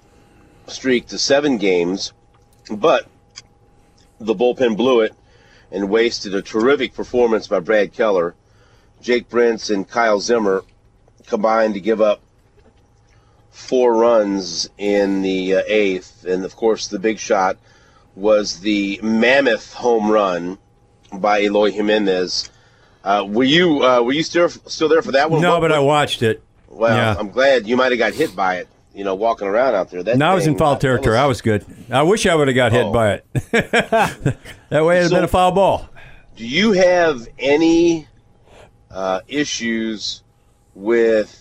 streak to seven games, but the bullpen blew it and wasted a terrific performance by Brad Keller. Jake Brentz and Kyle Zimmer combined to give up four runs in the uh, eighth. And, of course, the big shot was the mammoth home run by Eloy Jimenez. Uh, were you uh, were you still still there for that one? No, What- but I what- watched it. Well, Yeah. I'm glad you might have got hit by it. You know, walking around out there. That No, I was in thing- foul that territory. I was good. I wish I would have got hit Oh. by it. That way it'd have So- been a foul ball. Do you have any uh, issues with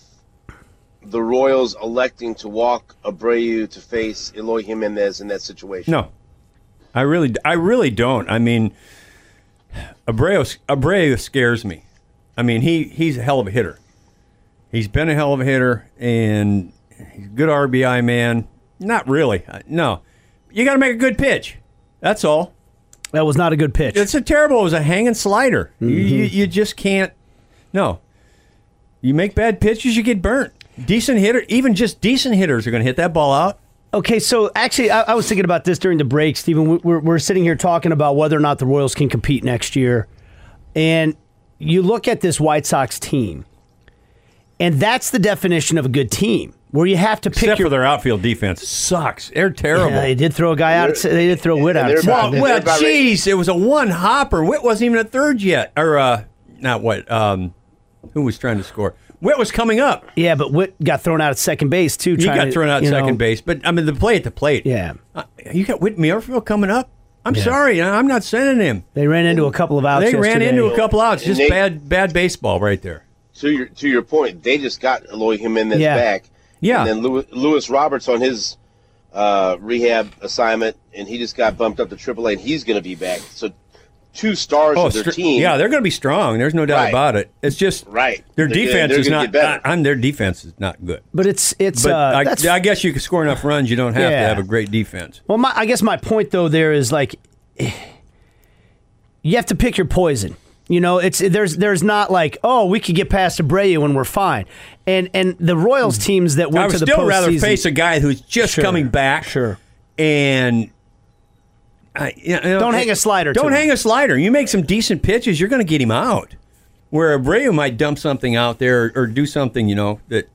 the Royals electing to walk Abreu to face Eloy Jimenez in that situation? No, I really, I really don't. I mean, Abreu, Abreu scares me. I mean, he, he's a hell of a hitter. He's been a hell of a hitter, and he's a good R B I man. Not really. No. You got to make a good pitch. That's all. That was not a good pitch. It's a terrible. It was a hanging slider. Mm-hmm. You, you, you just can't. No. You make bad pitches, you get burnt. Decent hitter, even just decent hitters are going to hit that ball out. Okay, so actually, I, I was thinking about this during the break, Stephen. We're, we're sitting here talking about whether or not the Royals can compete next year. And you look at this White Sox team, and that's the definition of a good team, where you have to pick Except your... for their outfield defense. Sucks. They're terrible. Yeah, they did throw a guy out. They did throw Witt out. Well, well jeez, it was a one-hopper. Witt wasn't even at third yet. Or, uh, not Witt. Um, who was trying to score? Witt was coming up. Yeah, but Witt got thrown out at second base, too. He got thrown out at second know. base. But, I mean, the play at the plate. Yeah. Uh, you got Whit Merrifield coming up? I'm Yeah. sorry. I'm not sending him. They ran into a couple of outs They ran yesterday. into a couple outs. Just Nate- bad bad baseball right there. To your to your point, they just got Eloy Jimenez Yeah. back. Yeah. And then Lewis, Lewis Roberts on his uh, rehab assignment, and he just got bumped up to triple A, and he's going to be back. So two stars of their str- team. Yeah, they're going to be strong. There's no doubt Right. about it. It's just Right. their They're gonna- defense they're is gonna not. get better. I, I'm their defense is not good. But it's it's But uh, I, that's I guess you can score enough runs. You don't have Yeah. to have a great defense. well. My, I guess my point though there is like you have to pick your poison. You know, it's there's there's not like, oh, we could get past Abreu and we're fine. And and the Royals teams that went I would to the still rather postseason- face a guy who's just Sure, coming back. Sure. And I, you know, Don't hang a slider to Don't him. hang a slider. You make some decent pitches, you're going to get him out. Where Abreu might dump something out there or, or do something, you know, that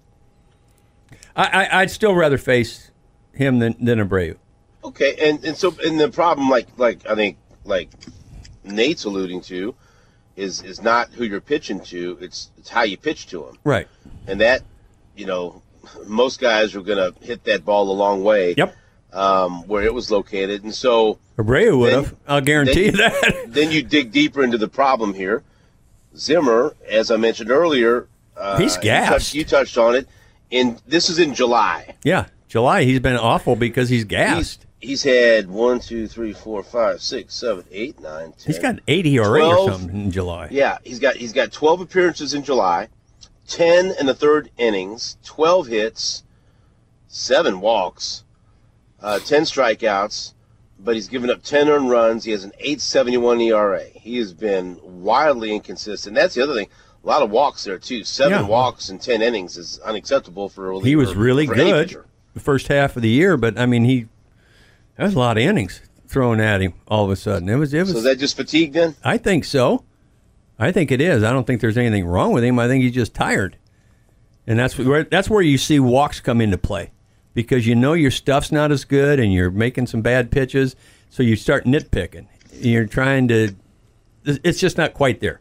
I, I, I'd still rather face him than, than Abreu. Okay, and, and so and the problem, like like I think like Nate's alluding to, is is not who you're pitching to. It's it's how you pitch to him. Right. And that, you know, most guys are going to hit that ball a long way. Yep. Um, where it was located, and so Abreu would have. Then- I'll guarantee then, you that. Then you dig deeper into the problem here. Zimmer, as I mentioned earlier, uh, He's you gassed. touched, you touched on it. In this is in July. Yeah. July, he's been awful because he's gassed. He's, he's had one, two, three, four, five, six, seven, eight, nine, ten. He's got eighty E R A or twelve something in July. Yeah, he's got he's got twelve appearances in July, ten in the third innings, twelve hits, seven walks, uh, ten strikeouts, but he's given up ten earned runs. He has an eight seventy-one E R A. He has been wildly inconsistent. That's the other thing. A lot of walks there too. Seven Yeah. walks in ten innings is unacceptable for a reliever. He was really for any good pitcher. the first half of the year, but I mean, he that was a lot of innings thrown at him all of a sudden. It was, it was. So is that just fatigue then? I think so. I think it is. I don't think there's anything wrong with him. I think he's just tired, and that's where that's where you see walks come into play, because you know your stuff's not as good, and you're making some bad pitches, so you start nitpicking. You're trying to. It's just not quite there,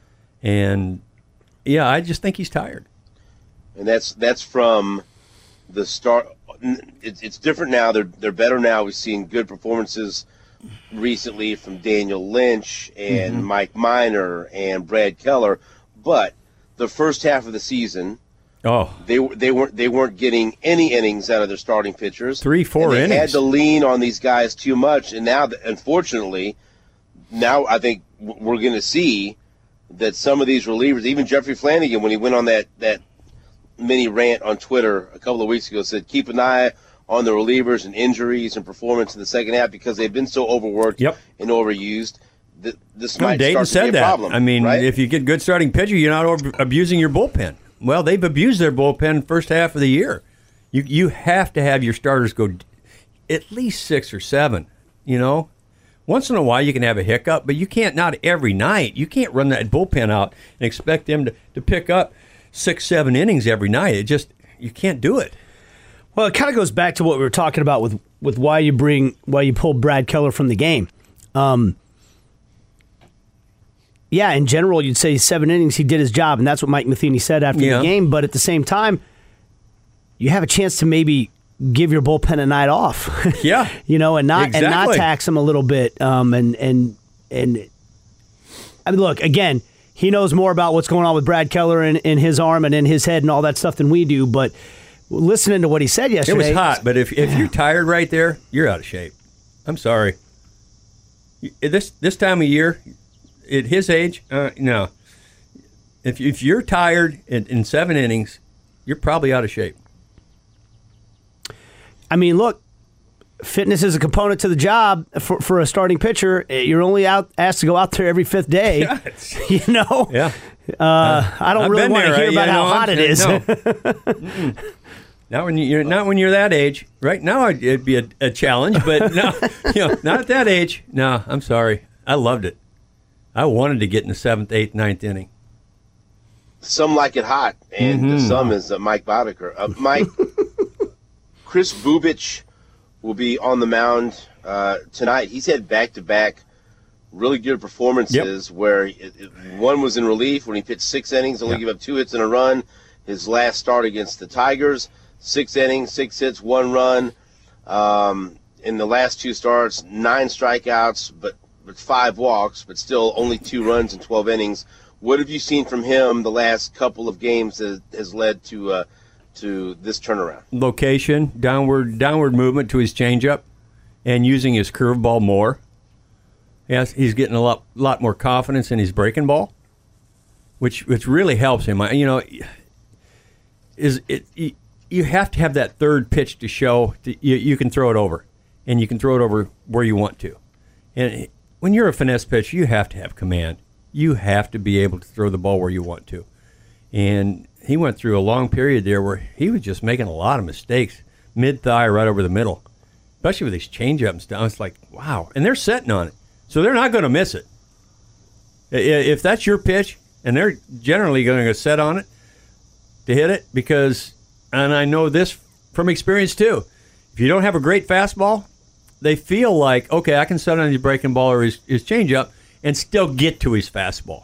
and yeah, I just think he's tired. And that's that's from the start. It's, it's different now. They're they're better now. We've seen good performances recently from Daniel Lynch and Mm-hmm. Mike Minor and Brad Keller, but the first half of the season, Oh, they they weren't they weren't getting any innings out of their starting pitchers. Three, four and they innings. had to lean on these guys too much, and now, unfortunately, now I think we're going to see that some of these relievers, even Jeffrey Flanagan, when he went on that that mini rant on Twitter a couple of weeks ago, said keep an eye on the relievers and injuries and performance in the second half because they've been so overworked Yep. and overused. That this no, might Dayton start to said be a that. problem. I mean, right? if you get good starting pitcher, you're not over abusing your bullpen. Well, they've abused their bullpen first half of the year. You you have to have your starters go d- at least six or seven. You know, once in a while you can have a hiccup, but you can't not every night. You can't run that bullpen out and expect them to, to pick up six, seven innings every night. It just you can't do it. Well, it kind of goes back to what we were talking about with, with why you bring why you pull Brad Keller from the game. Um, yeah, in general, you'd say seven innings, he did his job, and that's what Mike Matheny said after Yeah. the game. But at the same time, you have a chance to maybe give your bullpen a night off. Yeah. you know, and not and not Exactly. tax him a little bit. Um, and and and I mean, look again. He knows more about what's going on with Brad Keller in, in his arm and in his head and all that stuff than we do. But listening to what he said It yesterday, was hot, but if if you're tired right there, you're out of shape. I'm sorry. You- This this time of year, at his age, uh, no. If if you're tired in, in seven innings, you're probably out of shape. I mean, look, fitness is a component to the job for, for a starting pitcher. You're only out asked to go out there every fifth day. Yeah, you know? Yeah. Uh, I don't I've really been want to there, hear about you how know, hot it I'm- is. no. Mm-mm. Not when you're not when you're that age. Right now, it'd be a, a challenge, but no, you know, not at that age. No, I'm sorry. I loved it. I wanted to get in the seventh, eighth, ninth inning. Some like it hot, and Mhm. some is uh, Mike Boddicker. Uh, Mike, Chris Bubich will be on the mound uh, tonight. He's had back-to-back really good performances where it, it, one was in relief when he pitched six innings, only Yeah. gave up two hits and a run. His last start against the Tigers, six innings, six hits, one run. Um, in the last two starts, nine strikeouts, but, but five walks, but still only two runs in twelve innings. What have you seen from him the last couple of games that has led to uh, to this turnaround? Location, downward downward movement to his changeup, and using his curveball more. Yes, he's getting a lot lot more confidence in his breaking ball, which which really helps him. I- You know, is it you, you have to have that third pitch to show that you, you can throw it over, and you can throw it over where you want to. And when you're a finesse pitcher, you have to have command. You have to be able to throw the ball where you want to. And he went through a long period there where he was just making a lot of mistakes, mid-thigh right over the middle, especially with his changeup and stuff. It's like, wow. And they're setting on it, so they're not going to miss it. I- If that's your pitch, and they're generally going to set on it to hit it, because, and I know this from experience too, if you don't have a great fastball, they feel like, okay, I can set on his breaking ball or his, his changeup and still get to his fastball.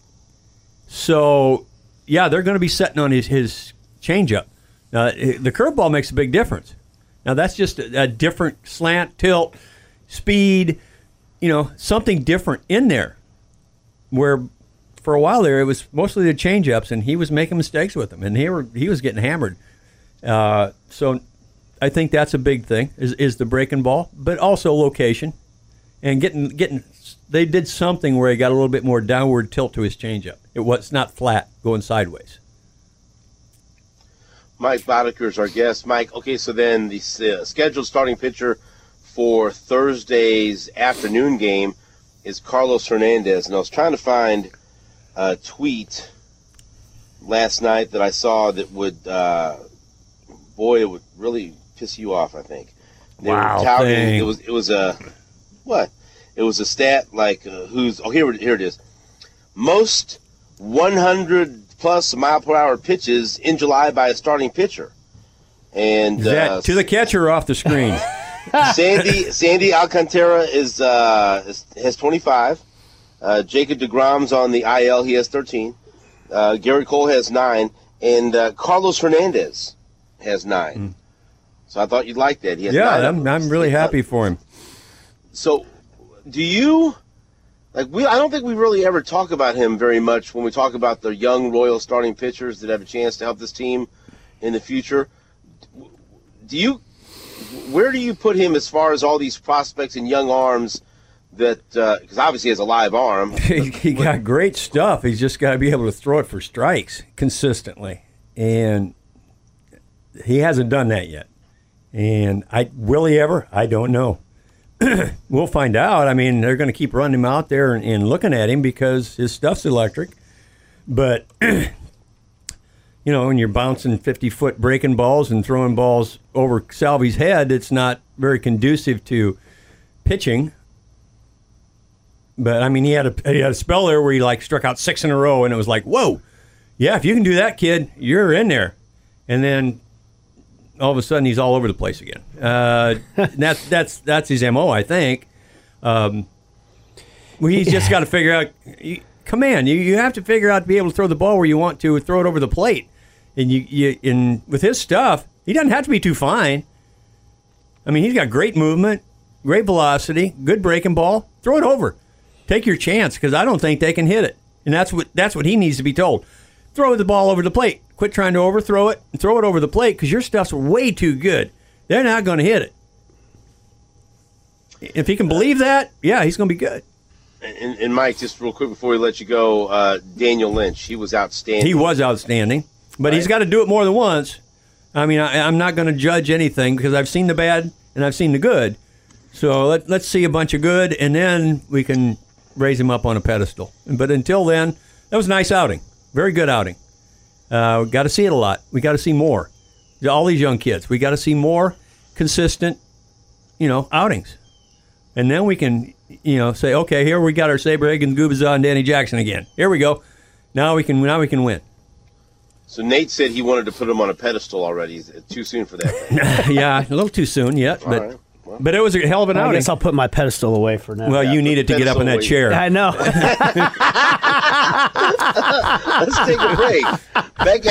So, yeah, they're going to be setting on his, his changeup. Now, the curveball makes a big difference. Now, that's just a, a different slant, tilt, speed, you know, something different in there. Where for a while there, it was mostly the changeups, and he was making mistakes with them, and he were he was getting hammered. Uh, so, I think that's a big thing is is the breaking ball, but also location, and getting getting. They did something where he got a little bit more downward tilt to his changeup. It was not flat, going sideways. Mike Boddicker is our guest. Mike, okay, so then the uh, scheduled starting pitcher for Thursday's afternoon game is Carlos Hernandez. And I was trying to find a tweet last night that I saw that would, uh, boy, it would really piss you off, I think. They Wow, were touting, dang. it was it was a what? It was a stat like uh, who's oh here here it is. Most one hundred plus mile per hour pitches in July by a starting pitcher. And Is that uh, to the catcher or off the screen? Sandy Sandy Alcantara is, uh, is has twenty-five. Uh, Jacob deGrom's on the I L. He has thirteen. Uh, Gary Cole has nine, and uh, Carlos Hernandez has nine. Mm. So I thought you'd like that. He has Yeah, nine of I'm, them. I'm really happy for him. So, do you like? We I don't think we really ever talk about him very much when we talk about the young Royal starting pitchers that have a chance to help this team in the future. Do you? Where do you put him as far as all these prospects and young arms? That because obviously he has a live arm. he, he got great stuff. He's just got to be able to throw it for strikes consistently, and he hasn't done that yet. And I will he ever? I don't know. We'll find out. I mean, they're going to keep running him out there and, and looking at him because his stuff's electric. But you know, when you're bouncing fifty-foot breaking balls and throwing balls over Salvi's head, it's not very conducive to pitching. But I mean, he had a he had a spell there where he like struck out six in a row, and it was like, whoa, yeah, if you can do that, kid, you're in there. And then all of a sudden, he's all over the place again. Uh, that's that's that's his M O, I think. Um, well, he's just got to figure out. You, come on, you you have to figure out to be able to throw the ball where you want to, throw it over the plate, and you you and with his stuff, he doesn't have to be too fine. I mean, he's got great movement, great velocity, good breaking ball. Throw it over. Take your chance, because I don't think they can hit it. And that's what that's what he needs to be told. Throw the ball over the plate. Quit trying to overthrow it and throw it over the plate, because your stuff's way too good. They're not going to hit it. If he can believe that, yeah, he's going to be good. and, and Mike, just real quick before we let you go, uh, Daniel Lynch, he was outstanding. He was outstanding, but Right. he's got to do it more than once. I mean, I, I'm not going to judge anything because I've seen the bad and I've seen the good. So let, let's see a bunch of good, and then we can raise him up on a pedestal. But until then, that was a nice outing. Very good outing. Uh, we got to see it a lot. We got to see more. All these young kids, we got to see more consistent, you know, outings. And then we can, you know, say, okay, here we got our Saber Higgins, Gubaza, and Danny Jackson again. Here we go. Now we can now we can win. So Nate said he wanted to put him on a pedestal already. Is it too soon for that? Yeah, a little too soon yet, but right. Well. but it was a hell of an I outing. guess I'll put my pedestal away for now. Well, you needed to get up in that pedestal chair. I know. Let's take a break. Back,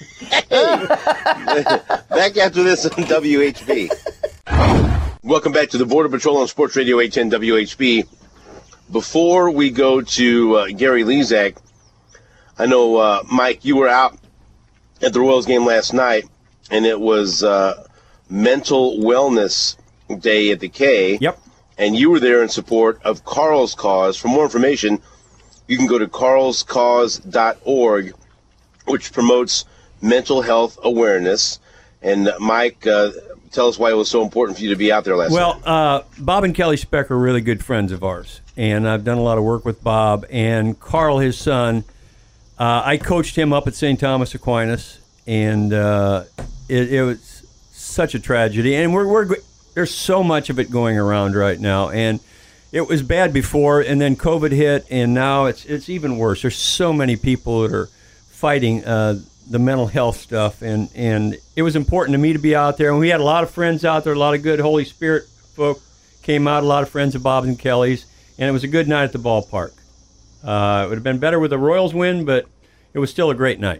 at, back after this on W H B. Welcome back to the Border Patrol on Sports Radio eight ten W H B. Before we go to uh, Gary Lezak, I know, uh, Mike, you were out at the Royals game last night, and it was uh, Mental Wellness Day at the K. Yep. And you were there in support of Carl's Cause. For more information, you can go to carls cause dot org, which promotes mental health awareness. And Mike, uh, tell us why it was so important for you to be out there last Well, night. uh, Bob and Kelly Speck are really good friends of ours, and I've done a lot of work with Bob. And Carl, his son, uh, I coached him up at Saint Thomas Aquinas, and uh, it, it was such a tragedy. And we're, we're there's so much of it going around right now, and it was bad before, and then COVID hit, and now it's it's even worse. There's so many people that are fighting uh, the mental health stuff, and, and it was important to me to be out there. And we had a lot of friends out there, a lot of good Holy Spirit folk came out, a lot of friends of Bob and Kelly's, and it was a good night at the ballpark. Uh, it would have been better with the Royals win, but it was still a great night.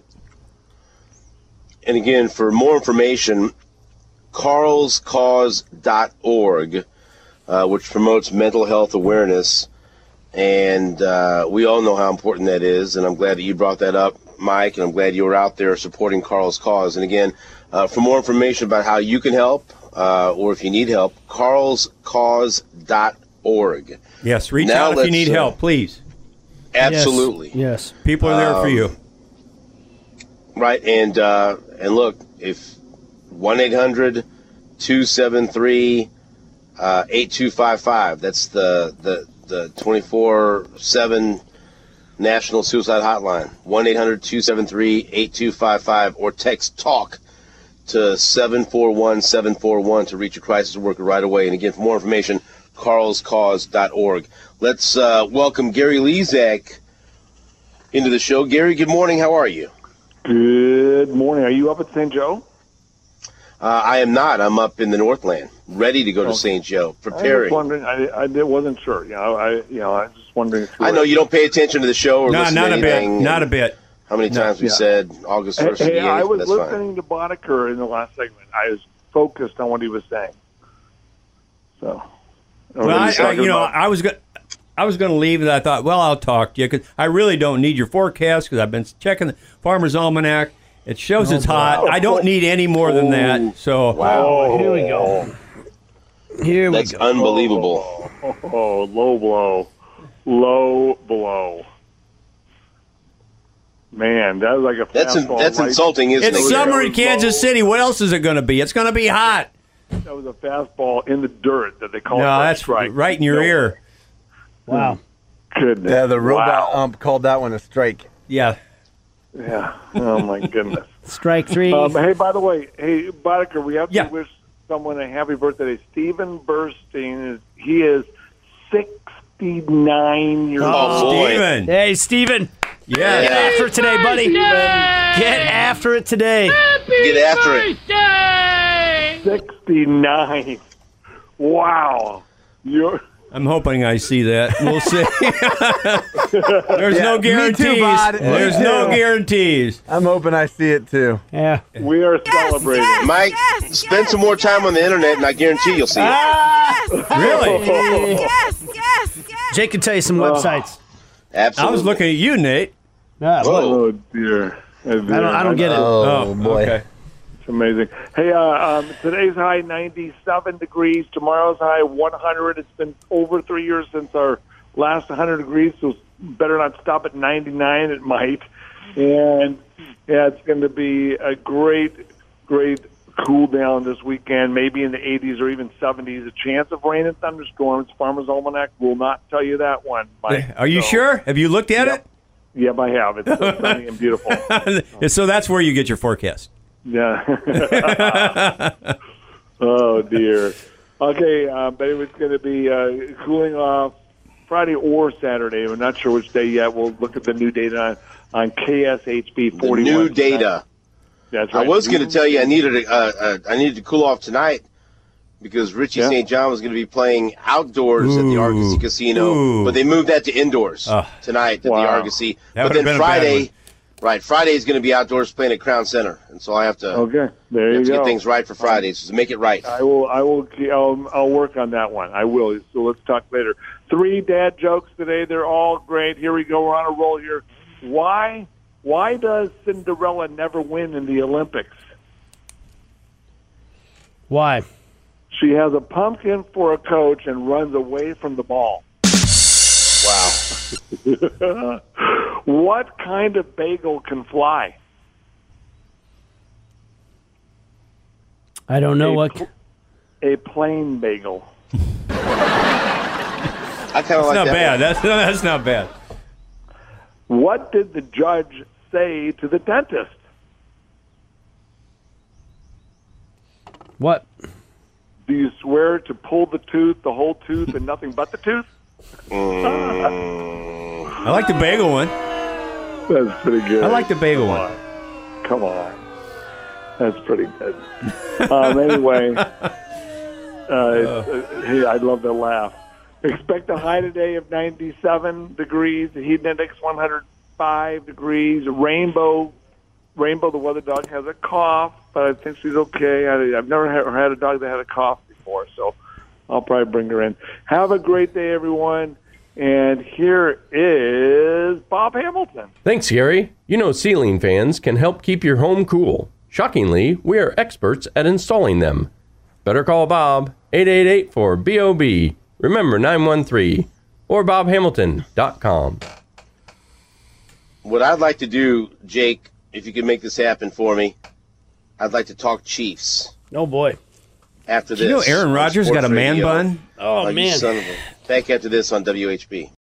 And again, for more information, carls cause dot org, uh, which promotes mental health awareness. And uh, we all know how important that is, and I'm glad that you brought that up, Mike, and I'm glad you were out there supporting Carl's cause. And again, uh, for more information about how you can help, uh, or if you need help, carls cause dot org. Yes, reach Now out if you let's, need uh, help, please. Absolutely. Yes. yes. People are there for you. Right, and uh, and look, if one eight hundred two seven three eight two five five, that's the the the twenty-four seven National Suicide Hotline, one eight hundred two seven three eight two five five, or text TALK to seven four one seven four one to reach a crisis worker right away. And again, for more information, carls cause dot org. Let's uh, welcome Gary Lezak into the show. Gary, good morning. How are you? Good morning. Are you up at Saint Joe? Uh, I am not. I'm up in the Northland, ready to go to Okay. Saint Joe, I was preparing. wondering. I, I wasn't sure. You know, I you know I was just wondering. If you I know were- you don't pay attention to the show or No, listen not to a bit. anything. Not a bit. How many times we Yeah. said August Hey, first and hey, the I eighth? was That's listening to Boddicker in the last segment. I was focused on what he was saying. So, Well, I, I, you know, I was going. I was going to leave, and I thought, well, I'll talk to you because I really don't need your forecast because I've been checking the Farmer's Almanac. It shows it's hot. I don't need any more than that. So, wow, Here we go. Here we That's go. unbelievable. Oh, oh, low blow, low blow. Man, that was like a That's fastball that's right- insulting, isn't it's it? summer Gary? in Kansas City. What else is it going to be? It's going to be hot. That was a fastball in the dirt that they call No, it. that's strike. right in your No. ear. Wow. Goodness. Yeah, the robot Wow. ump called that one a strike. Yeah. Yeah. Oh my goodness. Strike three. Um, hey, by the way, hey, Boddicker, we have to Yeah. wish someone a happy birthday. Stephen Burstein is he is sixty-nine years Oh, old. boy. Steven. hey, Steven. Get Yeah. after it today, buddy. Get after it today. Get after it. sixty-nine. Wow. You're I'm hoping I see that. We'll see. There's no Yeah, me too, guarantees. bud. Me There's no too. guarantees. I'm hoping I see it too. Yeah. we are celebrating. Mike, spend some more time on the internet, and I guarantee you'll see it. Really? Jake can tell you some websites. Absolutely. I was looking at you, Nate. Ah, what? Whoa. Oh dear. Oh, dear. I don't. I don't get it. Oh, boy. Okay. It's amazing. Hey, uh, um, today's high ninety-seven degrees. Tomorrow's high one hundred. It's been over three years since our last one hundred degrees, so better not stop at ninety-nine. It might. And, yeah, it's going to be a great, great cool down this weekend, maybe in the eighties or even seventies. A chance of rain and thunderstorms. Farmer's Almanac will not tell you that one, Mike. Are you so, sure? Have you looked at yep. it? Yep, I have. It's so sunny and beautiful. So that's where you get your forecast. Yeah. Oh, dear. Okay, uh, but it was going to be uh, cooling off Friday or Saturday. We're not sure which day yet. We'll look at the new data on, on K S H B forty-one. The new data. That's right. I was going to tell you I needed a, uh, uh, I needed to cool off tonight because Richie Yeah. Saint John was going to be playing outdoors at the Ooh. Argosy Casino, Ooh. but they moved that to indoors Oh. tonight at Wow. the Argosy. That But would've then been a bad Friday, one. right? Friday is going to be outdoors playing at Crown Center, and so I have to, Okay, there have you to go. get things right for Friday, so make it right. I will. I will. I'll, I'll work on that one. I will. So let's talk later. Three dad jokes today. They're all great. Here we go. We're on a roll here. Why? Why does Cinderella never win in the Olympics? Why? She has a pumpkin for a coach and runs away from the ball. Wow. What kind of bagel can fly? I don't know A what. pl- A plain bagel. I kind of That's like not that bad. one. That's that's not bad. What did the judge say to the dentist? What? Do you swear to pull the tooth, the whole tooth, and nothing but the tooth? I like the bagel one. That's pretty good. I like the bagel Come one. on. Come on. That's pretty good. um, anyway, uh, uh, hey, I love the laugh. Expect a high today of ninety-seven degrees. The heat index one hundred five degrees. Rainbow, Rainbow, the weather dog, has a cough, but I think she's okay. I, I've never had, had a dog that had a cough before, so I'll probably bring her in. Have a great day, everyone. And here is Bob Hamilton. Thanks, Gary. You know ceiling fans can help keep your home cool. Shockingly, we are experts at installing them. Better call Bob, eight eight eight four B O B. Remember nine one three, or bob hamilton dot com. What I'd like to do, Jake, if you could make this happen for me, I'd like to talk Chiefs Oh boy. after this. You know Aaron on Rodgers Sports got a man Radio. bun? Oh Oh, you man. son of a... Back after this on W H B.